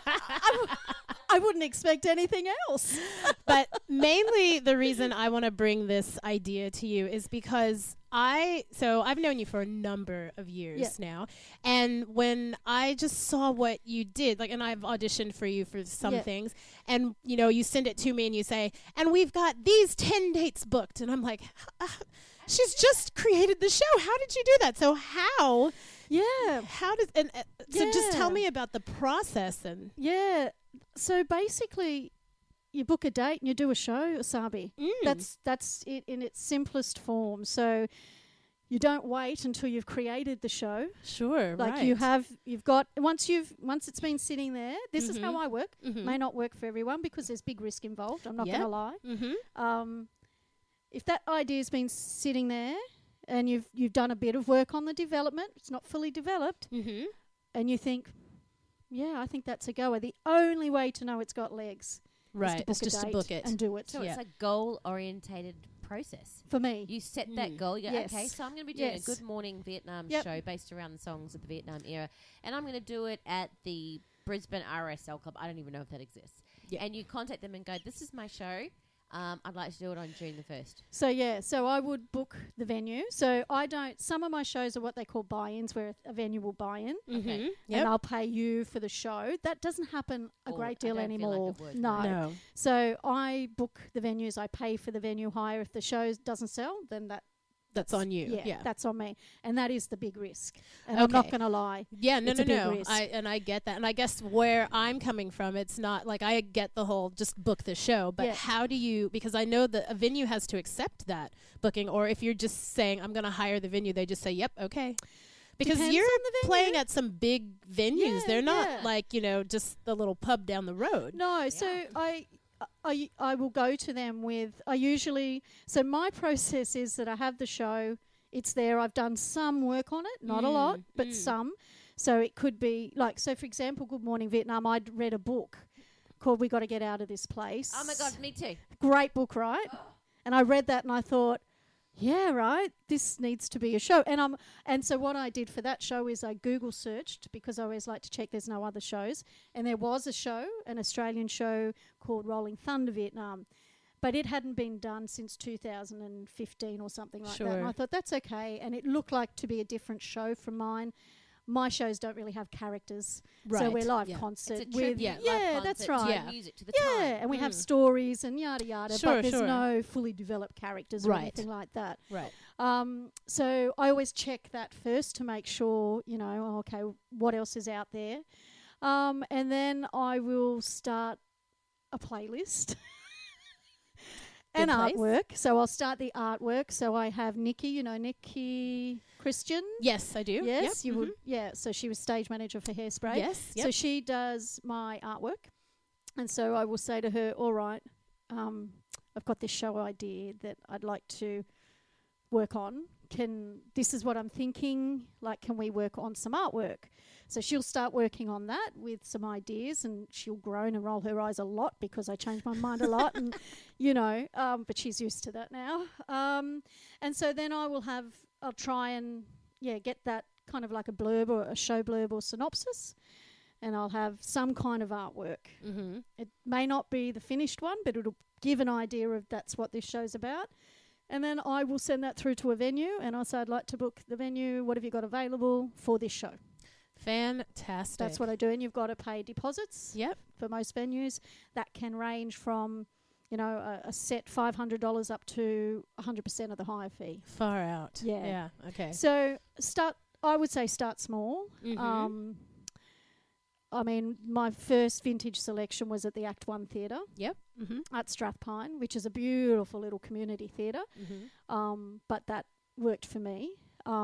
I wouldn't expect anything else. But mainly the reason I want to bring this idea to you is because I've known you for a number of years now. And when I just saw what you did, and I've auditioned for you for some things, and, you send it to me and you say, and we've got these 10 dates booked. And I'm like, she's just created the show. How did you do that? So how... Yeah. How does so just tell me about the process and So basically, you book a date and you do a show, Asabi. That's it in its simplest form. So you don't wait until you've created the show. Sure, right. You've got once it's been sitting there. This is how I work. May not work for everyone because there's big risk involved. I'm not going to lie. If that idea's been sitting there, and you've done a bit of work on the development, it's not fully developed, and you think, I think that's a goer. The only way to know it's got legs is to book it and do it. So it's a goal-orientated process. For me. You set that goal. You go, Yes. okay, so I'm going to be doing a Good Morning Vietnam show based around the songs of the Vietnam era, and I'm going to do it at the Brisbane RSL Club. I don't even know if that exists. And you contact them and go, this is my show. I'd like to do it on June the 1st. So I would book the venue. So some of my shows are what they call buy-ins, where a venue will buy in. Okay. And I'll pay you for the show. That doesn't happen a great deal anymore. No. So I book the venues. I pay for the venue hire. If the show doesn't sell, then that's on you. Yeah, that's on me. And that is the big risk. And I'm not going to lie. Yeah, no. Risk. I get that. And I guess where I'm coming from, it's not like I get the whole just book the show, but how do you, because I know that a venue has to accept that booking, or if you're just saying, I'm going to hire the venue, they just say, yep, okay. Because you're playing at some big venues. They're not like, just the little pub down the road. No, so I will go to them with, so my process is that I have the show, it's there, I've done some work on it, not a lot, but some. So it could be, for example, Good Morning Vietnam, I'd read a book called We Got to Get Out of This Place. Oh my God, me too. Great book, right? And I read that and I thought, yeah, right, this needs to be a show. And so what I did for that show is I Google searched, because I always like to check there's no other shows. And there was a show, an Australian show called Rolling Thunder Vietnam. But it hadn't been done since 2015 or something like that. And I thought, that's okay. And it looked like to be a different show from mine. My shows don't really have characters. So we're live concert. It's a tribute, live that's concert right. to music, to the time. And we have stories and yada yada, but there's no fully developed characters or anything like that. Right. So I always check that first to make sure, okay, what else is out there. And then I will start a playlist. And artwork. So I'll start the artwork. So I have Nikki, Nikki Christian. Yes, I do. Yes, you would. Yeah, so she was stage manager for Hairspray. Yes. So she does my artwork. And so I will say to her, all right, I've got this show idea that I'd like to work on. This is what I'm thinking, can we work on some artwork? So she'll start working on that with some ideas, and she'll groan and roll her eyes a lot because I change my mind a lot, and but she's used to that now. And so then I'll try and get that kind of like a blurb or a show blurb or synopsis, and I'll have some kind of artwork. Mm-hmm. It may not be the finished one, but it'll give an idea of that's what this show's about. And then I will send that through to a venue, and I say, I'd like to book the venue. What have you got available for this show? Fantastic. That's what I do. And you've got to pay deposits. Yep. For most venues. That can range from, a set $500 up to 100% of the hire fee. Far out. Yeah. Yeah. Okay. So I would say start small. Mm-hmm. My first vintage selection was at the Act One Theatre. Yep. Mm-hmm. At Strathpine, which is a beautiful little community theatre. Mm-hmm. But that worked for me.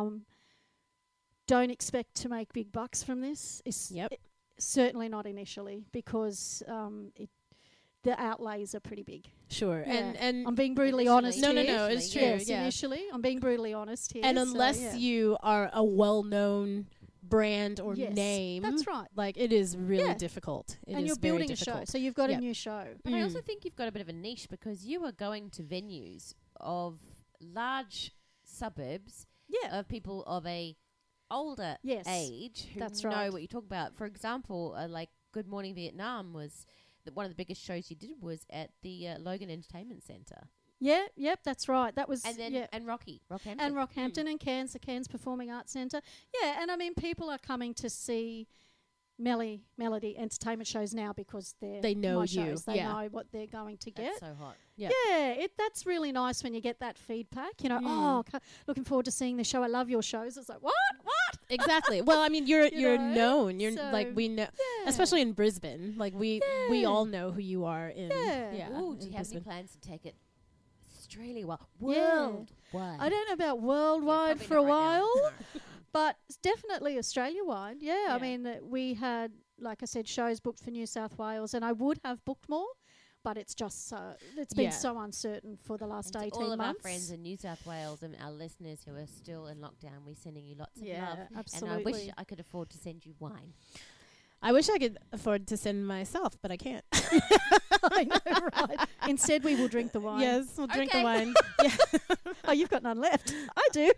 Don't expect to make big bucks from this. Certainly not initially, because the outlays are pretty big. Sure. Yeah. And I'm being brutally honest here. No, it's true. Yes, initially. I'm being brutally honest here. And unless you are a well-known brand or name, that's right. It is really difficult. And you're building a show, so you've got a new show. But I also think you've got a bit of a niche, because you are going to venues of large suburbs of people of a older age who know what you talk about. For example, Good Morning Vietnam was one of the biggest shows you did was at the Logan Entertainment Centre. Yeah, yep, that's right. That was and Rockhampton. And Rockhampton and Cairns, the Cairns Performing Arts Centre. Yeah, and people are coming to see Melody entertainment shows now because they know my you. Shows. They know what they're going to get. That's so hot. Yeah, that's really nice when you get that feedback. Looking forward to seeing the show. I love your shows. It's like, what? Exactly. Well, you're known. You're we know, especially in Brisbane. We all know who you are in. Ooh, do you have any plans to take it Australia-wide? Worldwide? I don't know about worldwide for a while. But it's definitely Australia-wide, we had, like I said, shows booked for New South Wales, and I would have booked more, but it's just it's been so uncertain for the last 18 months. All of our friends in New South Wales and our listeners who are still in lockdown, we're sending you lots of love. Absolutely. And I wish I could afford to send you wine. I wish I could afford to send myself, but I can't. I know, right? Instead, we will drink the wine. Yes, we'll drink the wine. Oh, you've got none left. I do.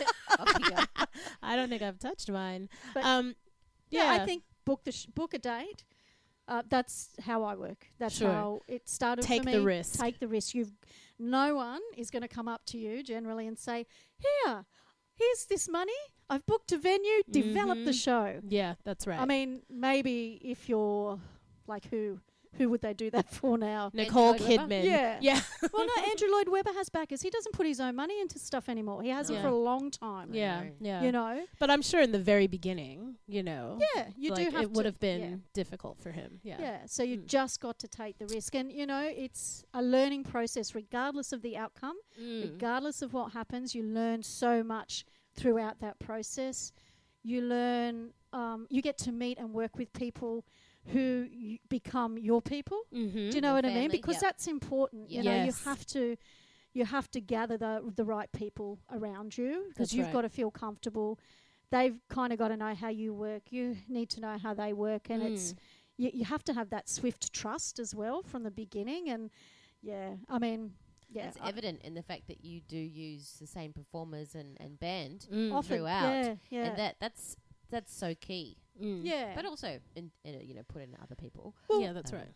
I don't think I've touched mine. But I think book a date. That's how I work. That's how it started for me. Take the risk. Take the risk. No one is going to come up to you generally and say, here's this money. I've booked a venue. Develop the show. Yeah, that's right. Maybe if you're who would they do that for now? Nicole Kidman. Yeah. Well, no, Andrew Lloyd Webber has backers. He doesn't put his own money into stuff anymore. He hasn't for a long time. Yeah. But I'm sure in the very beginning, you do have to. It would have been difficult for him. Yeah. So you just got to take the risk. And, it's a learning process regardless of the outcome, regardless of what happens. You learn so much throughout that process. You learn, you get to meet and work with people who become your people. Mm-hmm. Do you know what I mean? Because that's important. You know, you have to gather the right people around you, because you've got to feel comfortable. They've kind of got to know how you work. You need to know how they work, and it's you have to have that swift trust as well from the beginning. And Yeah, it's evident in the fact that you do use the same performers and band Often, throughout. yeah. And that's so key. Yeah. But also, put in other people. Yeah, that's right.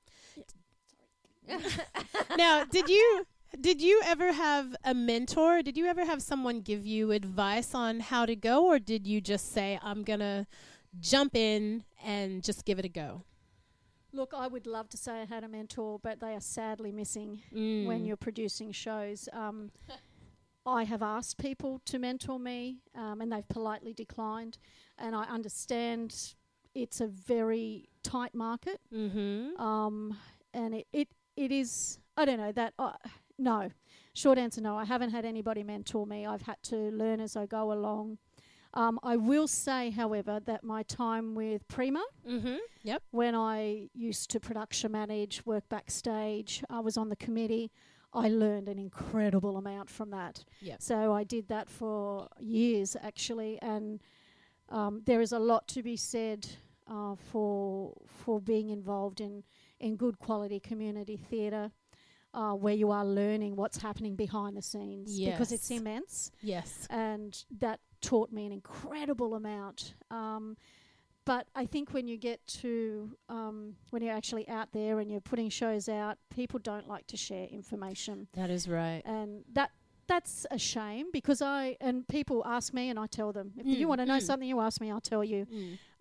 Now, did you ever have a mentor? Did you ever have someone give you advice on how to go, or did you just say, I'm going to jump in and just give it a go? Look, I would love to say I had a mentor, but they are sadly missing when you're producing shows. I have asked people to mentor me, and they've politely declined. And I understand it's a very tight market. And it is, I don't know, that, no. Short answer, no. I haven't had anybody mentor me. I've had to learn as I go along. I will say, however, that my time with Prima, when I used to production manage, work backstage, I was on the committee, I learned an incredible amount from that. Yep. So I did that for years, actually, and there is a lot to be said for being involved in good quality community theatre, where you are learning what's happening behind the scenes, because it's immense. Yes. And that taught me an incredible amount. But I think when you get to, when you're actually out there and you're putting shows out, people don't like to share information. That is right. And that's a shame, because people ask me and I tell them. If you want to know something, you ask me, I'll tell you.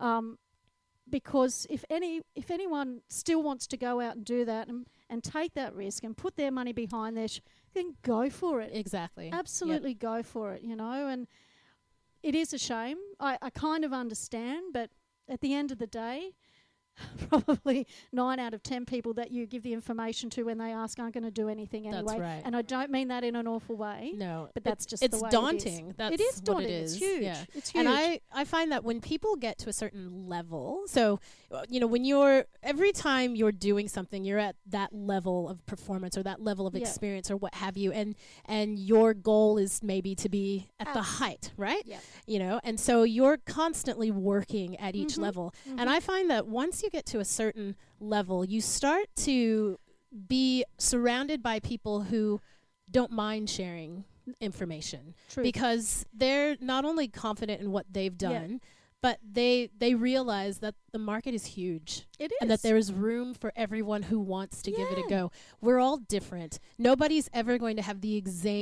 Because if anyone still wants to go out and do that and take that risk and put their money behind their then go for it. Exactly. Absolutely go for it, and it is a shame. I kind of understand, but at the end of the day, probably 9 out of 10 people that you give the information to when they ask aren't going to do anything anyway. That's right. And I don't mean that in an awful way. No. But that's just it's the way daunting. it is daunting. It is. It's huge. Yeah. It's huge. And I find that when people get to a certain level, so, when every time you're doing something, you're at that level of performance or that level of experience or what have you, and your goal is maybe to be at the height, right? Yeah. And so you're constantly working at each level. And I find that once you get to a certain level, you start to be surrounded by people who don't mind sharing information. True. Because they're not only confident in what they've done, but they realize that the market is huge. It is. And that there is room for everyone who wants to give it a go. We're all different. Nobody's ever going to have the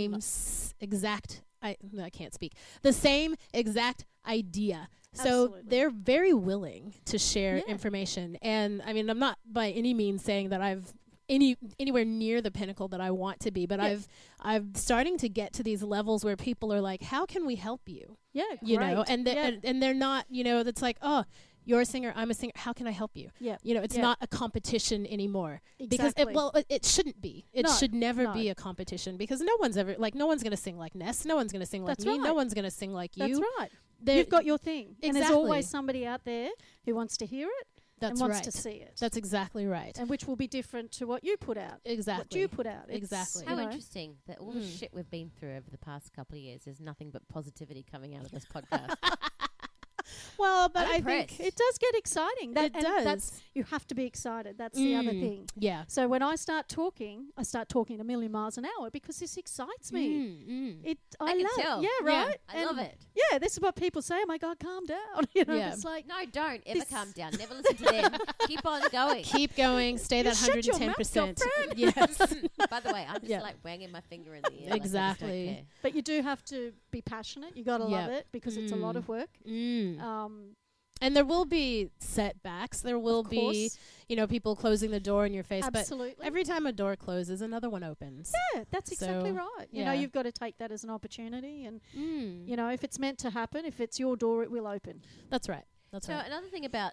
the same exact idea. So they're very willing to share information. And I mean, I'm not by any means saying that I've anywhere near the pinnacle that I want to be, but I'm starting to get to these levels where people are like, how can we help you? Yeah, And they're not, that's like, oh, you're a singer, I'm a singer, how can I help you? Yeah. It's not a competition anymore. Exactly. Because it shouldn't be. It should never be a competition, because no one's going to sing like Ness, no one's going to sing like me, no one's going to sing like you. That's right. You've got your thing. Exactly. And there's always somebody out there who wants to hear it and wants to see it. That's exactly right. And which will be different to what you put out. Exactly. What you put out. Exactly. How interesting that all the shit we've been through over the past couple of years, there's nothing but positivity coming out of this podcast. Well, but I think think it does get exciting. It does. You have to be excited. That's the other thing. Yeah. So when I start talking a million miles an hour, because this excites me. I can tell. Yeah, right. I love it. Yeah, this is what people say. Oh my God, calm down. It's like, no, don't ever calm down. Never listen to them. Keep on going. Keep going. Stay that 110%. Yes. By the way, I'm just like wanging my finger in the air. Exactly. Like but you do have to be passionate. You got to love it, because it's a lot of work. And there will be setbacks. There will be, people closing the door in your face. Absolutely. But every time a door closes, another one opens. Yeah, that's exactly right. You've got to take that as an opportunity. And, if it's meant to happen, if it's your door, it will open. That's right. So another thing about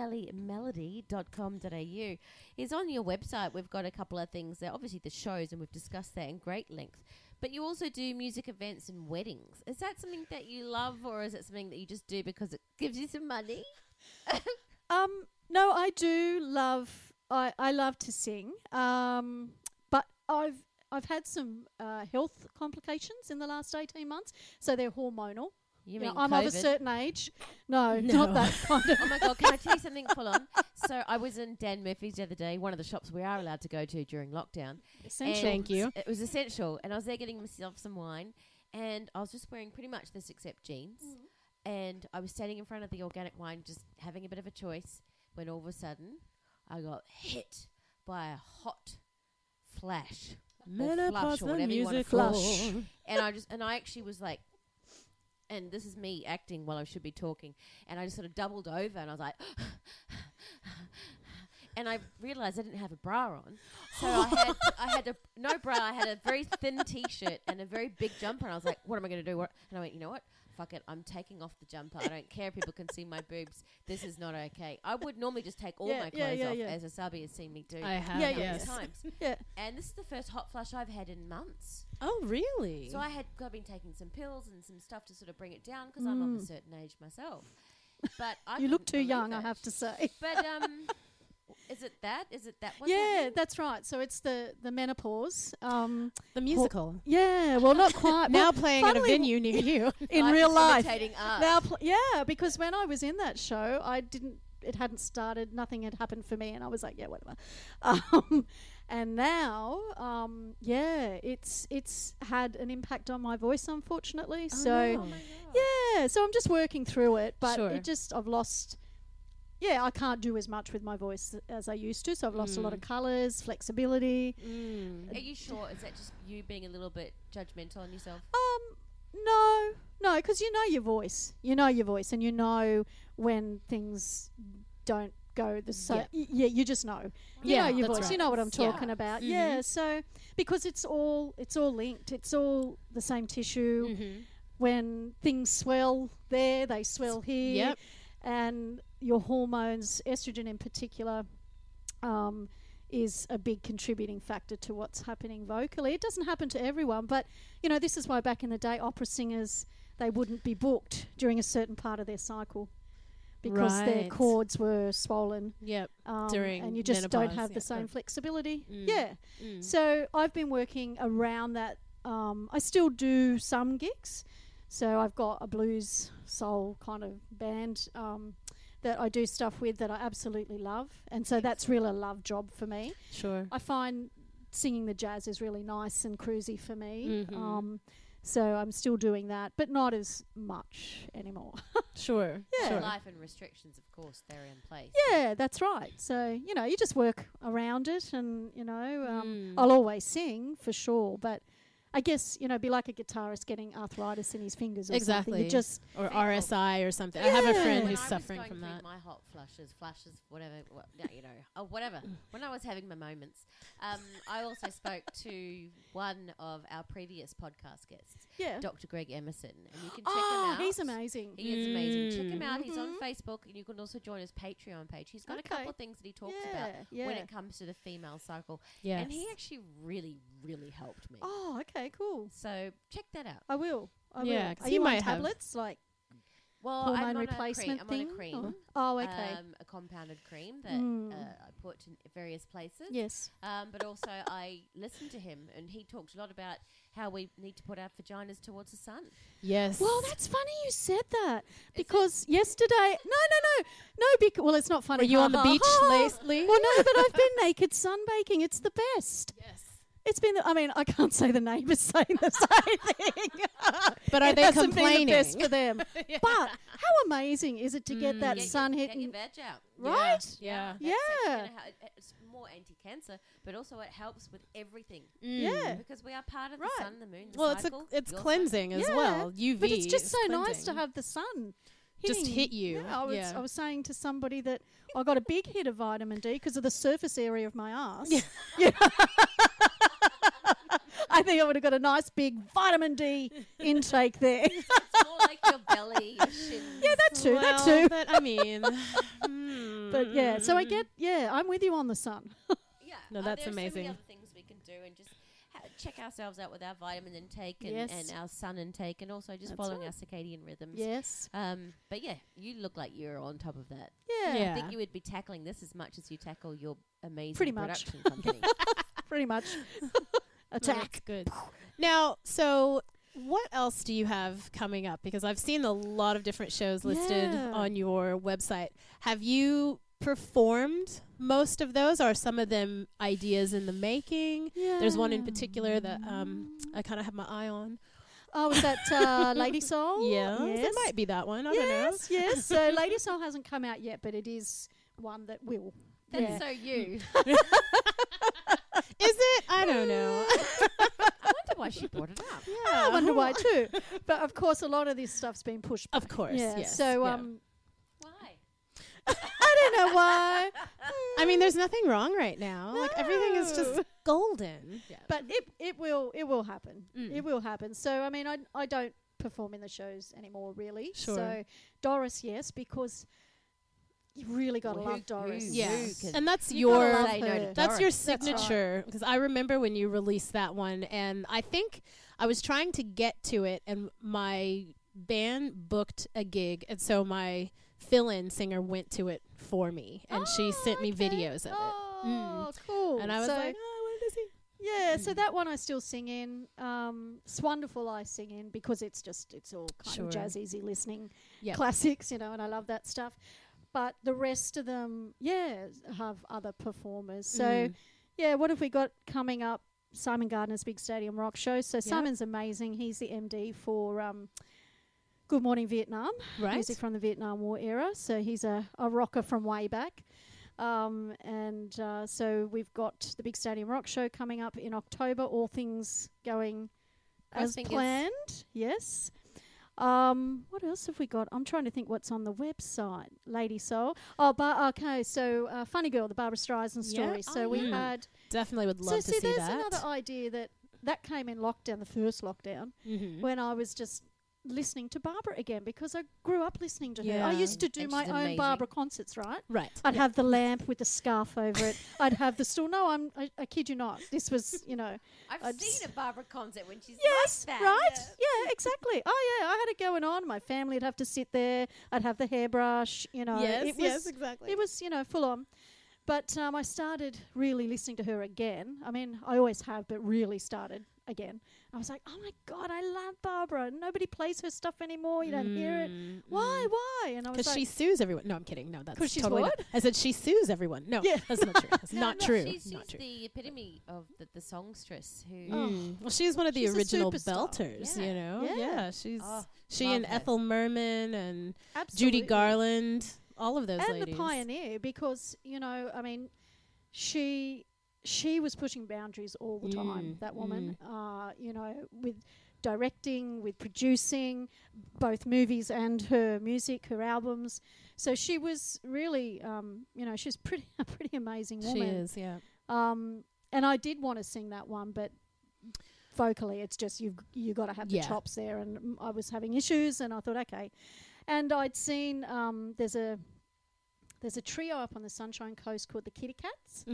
melody.com.au is on your website, we've got a couple of things there. Obviously the shows, and we've discussed that in great length. But you also do music events and weddings. Is that something that you love, or is it something that you just do because it gives you some money? No, I do love. I love to sing. But I've had some health complications in the last 18 months, so they're hormonal. You mean I'm COVID? of a certain age. No, not that kind of. Oh my God, can I tell you something? Hold on. So I was in Dan Murphy's the other day, one of the shops we are allowed to go to during lockdown. Essential. Thank you. It was essential. And I was there getting myself some wine, and I was just wearing pretty much this except jeans. And I was standing in front of the organic wine just having a bit of a choice when all of a sudden I got hit by a hot flash. Menopause or the whatever you want to musical. call it. And I actually was like, and this is me acting while I should be talking, and I just sort of doubled over and I was like, and I realised I didn't have a bra on, so I had no bra. I had a very thin t-shirt and a very big jumper, and I was like, what am I going to do? And I went, you know what? Fuck it, I'm taking off the jumper. I don't care if people can see my boobs. This is not okay. I would normally just take all my clothes off, as a subby has seen me do. I have, numerous times. Yeah. And this is the first hot flush I've had in months. Oh, really? So I've been taking some pills and some stuff to sort of bring it down because I'm of a certain age myself. But you look too young, I have to say. But is it that? What's yeah, happening? that's right. So it's the menopause. The musical. Yeah, well, not quite. Now well, playing at a venue near you. in real life. Imitating art. Now, because when I was in that show, it hadn't started, nothing had happened for me, and I was like, yeah, whatever. And now, it's had an impact on my voice, unfortunately. Yeah, so I'm just working through it, but I've lost. Yeah, I can't do as much with my voice as I used to, so I've lost a lot of colours, flexibility. Are you sure? Is that just you being a little bit judgmental on yourself? No, because you know your voice. You know your voice, and you know when things don't go the same. Yeah, you just know. You know your voice. Right. You know what I'm talking about. Mm-hmm. Yeah, so because it's all linked. It's all the same tissue. Mm-hmm. When things swell there, they swell here. Yep. And your hormones, estrogen in particular, is a big contributing factor to what's happening vocally. It doesn't happen to everyone, but, this is why back in the day, opera singers, they wouldn't be booked during a certain part of their cycle because their cords were swollen. Yep. And you just don't have the same flexibility. So I've been working around that. I still do some gigs. So I've got a blues soul kind of band that I do stuff with that I absolutely love. And so that's really a love job for me. Sure. I find singing the jazz is really nice and cruisy for me. So I'm still doing that, but not as much anymore. Sure. Yeah. Life and restrictions, of course, they're in place. Yeah, that's right. So, you just work around it and, I'll always sing for sure, but I guess, be like a guitarist getting arthritis in his fingers or something. You just or RSI or something. I have a friend who's when suffering I was from going that. through my hot flashes, whatever, whatever. When I was having my moments, I also spoke to one of our previous podcast guests, Dr. Greg Emerson, and you can check him out. He's amazing. He is amazing. Check him out. He's on Facebook, and you can also join his Patreon page. He's got a couple of things that he talks about when it comes to the female cycle. Yes. And he actually really, really helped me. Oh, okay, cool. So check that out. I will. Yeah, 'cause Are he you might on have- tablets like Well, hormone I'm on replacement I'm thing? on a cream. Oh, okay. A compounded cream that I put in various places. Yes. But also I listened to him, and he talked a lot about how we need to put our vaginas towards the sun. Yes. Well, that's funny you said that because yesterday. No. Well, it's not funny. Were you on the beach lately? Well, no, but I've been naked sunbaking. It's the best. Yes. It's been. I can't say the neighbours saying the same thing. But are it they hasn't complaining? been the best for them. But how amazing is it to get that sun Get hitting? your veg out. Right? Yeah. It's more anti-cancer, but also it helps with everything. Yeah. Because we are part of the sun, the moon, the Well, cycle. it's your cleansing as well. UV. But it's just is so nice cleansing. to have the sun. Just hit you. Yeah, I was saying to somebody that I got a big hit of vitamin D because of the surface area of my ass. Yeah. I think I would have got a nice big vitamin D intake there. It's more like your belly, your shins. Yeah, that too. But I mean, but yeah, so I'm with you on the sun. Yeah. No, that's there's amazing. So many other things we can do and just check ourselves out with our vitamin intake and our sun intake, and also just following our circadian rhythms. Yes. But yeah, you look like you're on top of that. Yeah. I think you would be tackling this as much as you tackle your amazing Pretty much. production company. Pretty much. Attack. That's good. Now, so what else do you have coming up? Because I've seen a lot of different shows listed on your website. Have you performed most of those. Are some of them ideas in the making? Yeah. There's one in particular that I kind of have my eye on. Oh, was that Lady Soul? Yeah, Yes. it might be that one. I don't know. Yes. So Lady Soul hasn't come out yet, but it is one that will. That's so you. Is it? I don't know. I wonder why she brought it up. I wonder why too. But of course, a lot of this stuff's been pushed back. Of course, Yeah. yes, So yeah. Why? I don't know why. I mean, there's nothing wrong right now. Like everything is just No. golden. Yeah. But it will happen. Mm. It will happen. So I mean, I don't perform in the shows anymore, really. Sure. So Doris, yes, because you really got to Well, love Doris. Yeah, can- and that's You gotta your love her. that's your That's right. signature. Because I remember when you released that one, and I think I was trying to get to it, and my band booked a gig, and so my fill-in singer went to it for me, and she sent me videos of it. Oh, cool. And I was So- like, oh, what is he? Yeah, so that one I still sing in. Swonderful I sing in because it's all kind of Sure. jazz, easy listening Yep. classics, and I love that stuff. But the rest of them, have other performers. So, what have we got coming up? Simon Gardner's Big Stadium Rock Show. So Simon's amazing. He's the MD for Good Morning Vietnam, Right. music from the Vietnam War era. So he's a rocker from way back. So we've got the Big Stadium Rock Show coming up in October. All things going Cross as fingers. planned. Yes. What else have we got? I'm trying to think what's on the website. Lady Soul. Okay. So Funny Girl, the Barbara Streisand story. So we had. Definitely would love to see there's that. another idea that came in lockdown, the first lockdown, when I was just listening to Barbara again because I grew up listening to her. I Yeah. used to do And my she's own amazing. Barbara concerts, right? Right. I'd have the lamp with the scarf over it. I'd have the stool. No, I kid you not. This was, I've I'd seen a Barbara concert when she's Yes, like that. right? Yeah, exactly. Oh, yeah, I had it going on. My family would have to sit there. I'd have the hairbrush, Yes, It was, yes, exactly. It was, full on. But I started really listening to her again. I mean, I always have, but really started again. I was like, oh, my God, I love Barbara. Nobody plays her stuff anymore. You don't hear it. Why? And I was Because like... she sues everyone. No, I'm kidding. No, that's 'Cause she's totally what? not. I said she sues everyone. No, Yeah. that's not true. That's not true. She's not true. the epitome of the songstress who. Well, she's one of the She's a original superstar. belters, Yeah. Yeah, she's Oh, she love and her. Ethel Merman and Absolutely. Judy Garland, all of those and ladies. the pioneer because I mean she was pushing boundaries all the time, that woman, with directing, with producing both movies and her music, her albums. So she was really she's a pretty amazing woman. She is, yeah. And I did want to sing that one, but vocally it's just you got to have the Yeah. chops there, and I was having issues, and I thought, okay. And I'd seen there's a trio up on the Sunshine Coast called the Kitty Cats.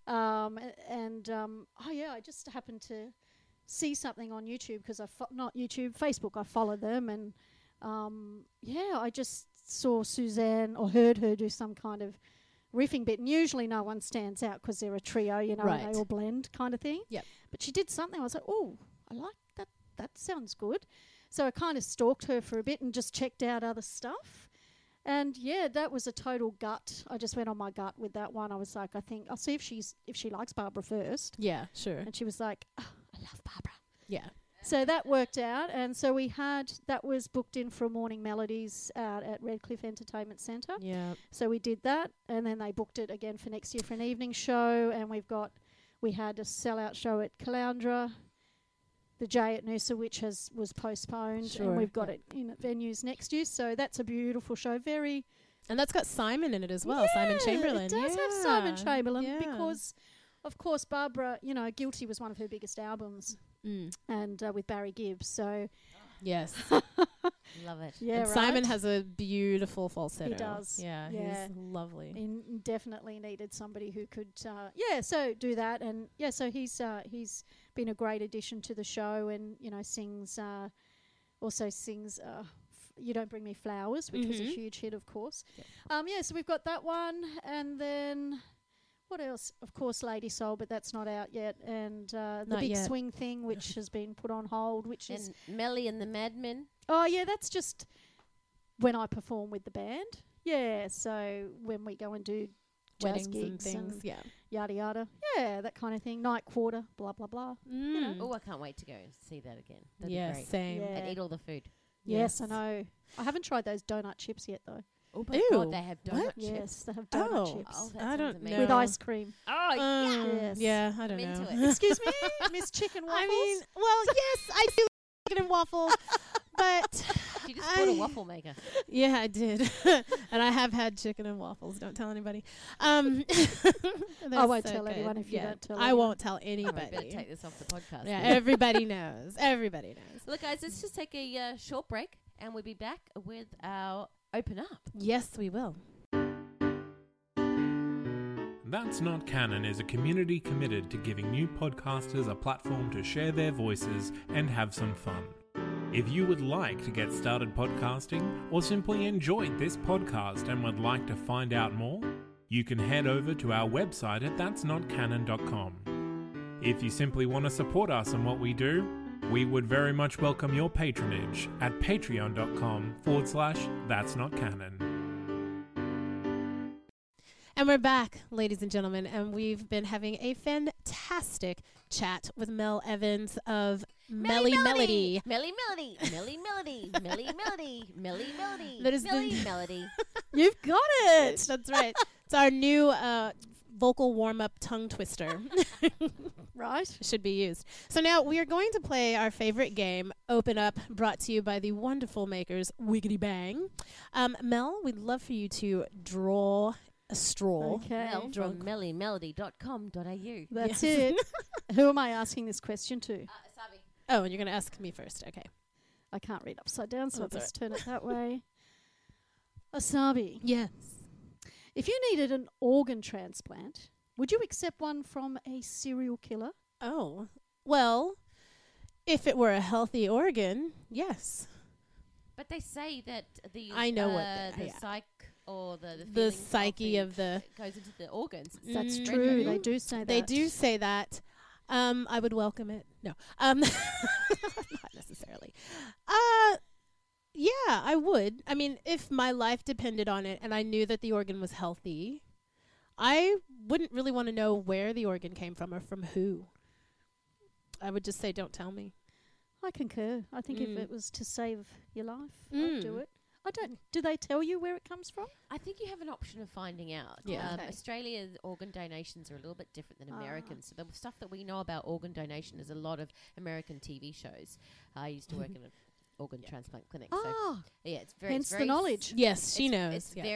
I just happened to see something on YouTube because not YouTube, Facebook. I follow them, and I just saw Suzanne or heard her do some kind of riffing bit. And usually no one stands out because they're a trio, and Right. they all blend kind of thing. Yep. But she did something. I was like, oh, I like that. That sounds good. So I kind of stalked her for a bit and just checked out other stuff. And that was a total gut. I just went on my gut with that one. I was like, I think I'll see if she likes Barbara first. Yeah, sure. And she was like, oh, I love Barbara. Yeah. So that worked out. And so that was booked in for Morning Melodies out at Redcliffe Entertainment Centre. Yeah. So we did that. And then they booked it again for next year for an evening show. And we had a sellout show at Caloundra, the J at Noosa, which was postponed, Sure, and we've got it in at venues next year. So that's a beautiful show. And that's got Simon in it as well, Simon Chamberlain. It does have Simon Yeah, Chamberlain yeah. because, of course, Barbara, Guilty was one of her biggest albums, and with Barry Gibbs. So yes, Love it. yeah, and right? Simon has a beautiful falsetto. He does. Yeah, Yeah. he's lovely. He definitely needed somebody who could, so do that. And so he's been a great addition to the show, and sings You Don't Bring Me Flowers, which was a huge hit, of course. So we've got that one, and then what else? Of course, Lady Soul, but that's not out yet, and the Not Big yet. Swing Thing, which has been put on hold, which is And Melly and the Madmen. oh yeah, that's just when I perform with the band. Yeah, so when we go and do Weddings jazz and gigs things, and yeah. yada yada. Yeah, that kind of thing. Night quarter, blah blah blah. You know. Oh, I can't wait to go and see that again. That'd Yeah, be great. same. Yeah. And eat all the food. Yes, I know. I haven't tried those donut chips yet though. Oh my Ew, God, they have donut what? chips. Yes, they have donut Oh, chips. Oh, that I sounds don't amazing. know. With ice cream. Oh, yeah. Yes. Yeah, I I'm don't into know. it. Excuse me, Miss Chicken Waffles. I mean, well, yes, I do chicken and waffles, but She just bought a waffle maker. Yeah, I did, and I have had chicken and waffles. Don't tell anybody. I They're won't so tell good. anyone if you don't tell I anyone. won't tell Oh, we better anybody. take this off the podcast. Yeah, then. everybody knows. Everybody knows. Look, guys, let's just take a short break, and we'll be back with our Open Up. Yes, we will. That's Not Canon is a community committed to giving new podcasters a platform to share their voices and have some fun. If you would like to get started podcasting or simply enjoyed this podcast and would like to find out more, you can head over to our website at that'snotcanon.com. If you simply want to support us and what we do, we would very much welcome your patronage at patreon.com/that'snotcanon. And we're back, ladies and gentlemen, and we've been having a fantastic chat with Mel Evans of Melly Melody. Melly Melody. Melly Melody. Melly Melody. Melly Melody. That is Melly the- Melody. You've got it. That's right. It's our new vocal warm-up tongue twister. Right. Should be used. So now we are going to play our favorite game, Open Up, brought to you by the wonderful makers Wiggity Bang. Mel, we'd love for you to draw a straw. Okay. Mel from mellymmelody.com.au. That's Yes. it. Who am I asking this question to? Asabi. Oh, and you're going to ask me first. Okay. I can't read upside down, so I'll That's just turn it that way. Asabi, Yes. if you needed an organ transplant, would you accept one from a serial killer? Oh, well, if it were a healthy organ, yes. But they say that the I know what the- the yeah. psyche or the The feeling psyche of the... goes into the organs. That's Mm, true. They do say that. They do say that. I would welcome it. No. Not necessarily. Yeah, I would. I mean, if my life depended on it and I knew that the organ was healthy, I wouldn't really want to know where the organ came from or from who. I would just say, don't tell me. I concur. I think if Mm. it was to save your life, I'd do Mm. it. I don't. Do they tell you where it comes from? I think you have an option of finding out. Yeah. Okay. Australia's organ donations are a little bit different than Ah. Americans. So the stuff that we know about organ donation is a lot of American TV shows. I used to work in an organ transplant clinic. So Ah, yeah, it's very hence it's the very knowledge. Yes, she it's, knows. It's yeah.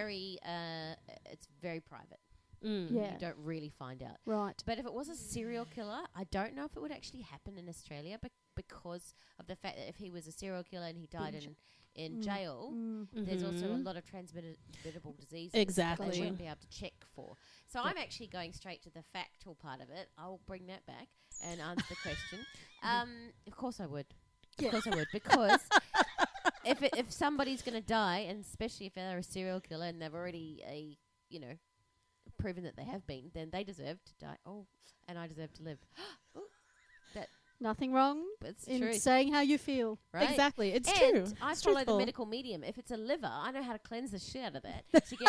very private. Mm. Yeah. You don't really find out. Right. But if it was a serial killer, I don't know if it would actually happen in Australia because of the fact that if he was a serial killer and he died in jail, there's also a Mhm. lot of transmittable diseases Exactly. that they wouldn't be able to check for. So I'm actually going straight to the factual part of it. I'll bring that back and answer the question. Of course I would. Yeah. Of course I would, because if somebody's going to die, and especially if they're a serial killer and they've already proven that they have been, then they deserve to die. Oh, and I deserve to live. Nothing wrong It's in true. saying how you feel. Right? Exactly. It's And true. I It's follow truthful. the medical medium. If it's a liver, I know how to cleanse the shit out of that to get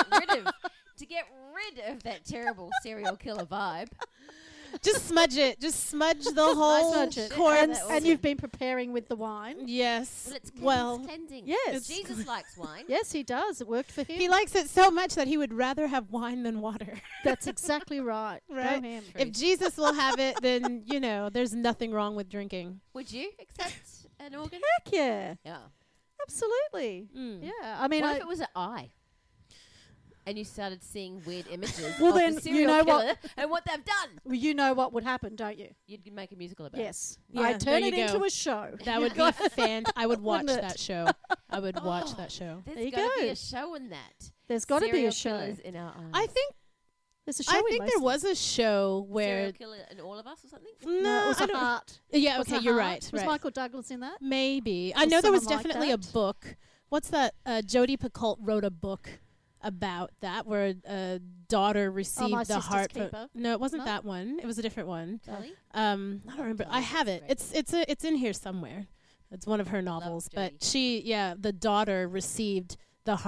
rid of that terrible serial killer vibe. Just smudge it. Just smudge the whole Smudge it. corns. And you've been preparing with the wine. Yes. Well, it's cleansing. Yes. Jesus likes wine. Yes, he does. It worked for him. He likes it so much that he would rather have wine than water. That's exactly right. Right? Go him. If Jesus will have it, then, there's nothing wrong with drinking. Would you accept an organ? Heck yeah. Yeah. Absolutely. Mm. Yeah. I mean, What if it was an eye? And you started seeing weird images Well, of then, the you serial know killer what- and what they've done. well, you know what would happen, don't you? You'd make a musical about Yes. Yeah, I'd there turn you it into go. a show. That would be I would watch Wouldn't it? that show. I would watch that show. There's There you got to be go. a show in that. There's got to be Serial a show. killers in our eyes. I think There's a show. I in think there most was a show where Serial killer in all of us or something? No, it was I a don't- heart. Yeah, Was okay, a you're heart? right. Was right. Michael Douglas in that? Maybe. Or I know there was someone like definitely a that? book. What's that? Jodi Picoult wrote a book about that where a daughter received My the Sister's heart. Keeper? No, it wasn't No? that one. It was a different one. Kelly? I don't remember. I have it. It's in here somewhere. It's one of her novels. But Jodi. the daughter received the heart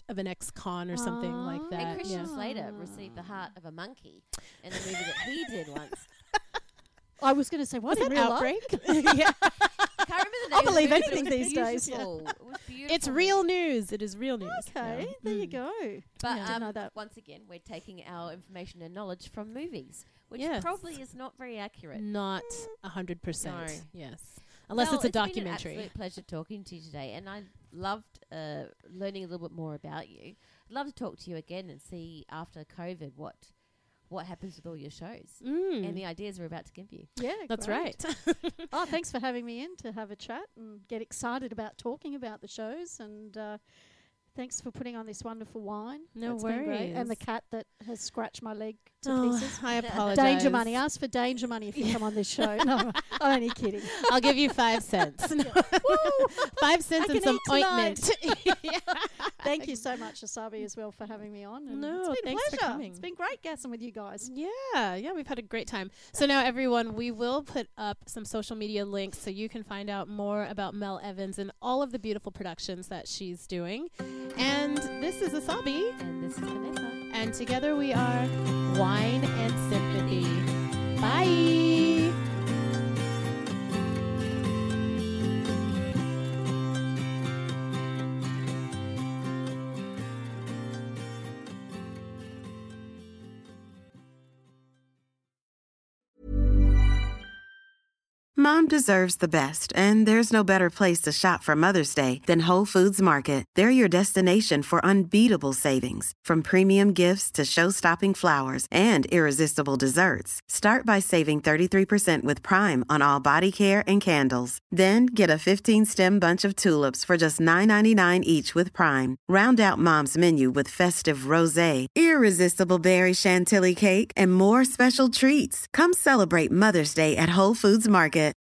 of an ex-con or something like that. And Christian yeah. Slater received the heart of a monkey in the movie that he did once. I was going to say, what Was in that real Outbreak? life? I can't remember the name I'll of the believe movie, but anything it was these days. beautiful. It was beautiful. It's real news. It is real news. Okay, Yeah. there you go. But Didn't know that. once again, we're taking our information and knowledge from movies, which Yes. probably is not very accurate. Not 100%. No. Yes. Unless Well, it's a Been an documentary. absolute pleasure talking to you today, and I loved learning a little bit more about you. I'd love to talk to you again and see after COVID what happens with all your shows and the ideas we're about to give you. Yeah, That's great. right. Oh, thanks for having me in to have a chat and get excited about talking about the shows. And thanks for putting on this wonderful wine. No That's been great. And the worries. cat that has scratched my leg to Oh, pieces. I apologize. Danger money. Ask for danger money if you come on this show. No, I'm only kidding. I'll give you 5 cents. 5 cents I and can some eat ointment. Thank you so much, Asabi, as well, for having me on. And No, it's been thanks a for pleasure. coming. It's been great gassing with you guys. Yeah, we've had a great time. So now, everyone, we will put up some social media links so you can find out more about Mel Evans and all of the beautiful productions that she's doing. And this is Asabi. And this is Vanessa. And together we are Wine and Sympathy. Bye. Mom deserves the best, and there's no better place to shop for Mother's Day than Whole Foods Market. They're your destination for unbeatable savings, from premium gifts to show-stopping flowers and irresistible desserts. Start by saving 33% with Prime on all body care and candles. Then get a 15-stem bunch of tulips for just $9.99 each with Prime. Round out Mom's menu with festive rosé, irresistible berry chantilly cake, and more special treats. Come celebrate Mother's Day at Whole Foods Market.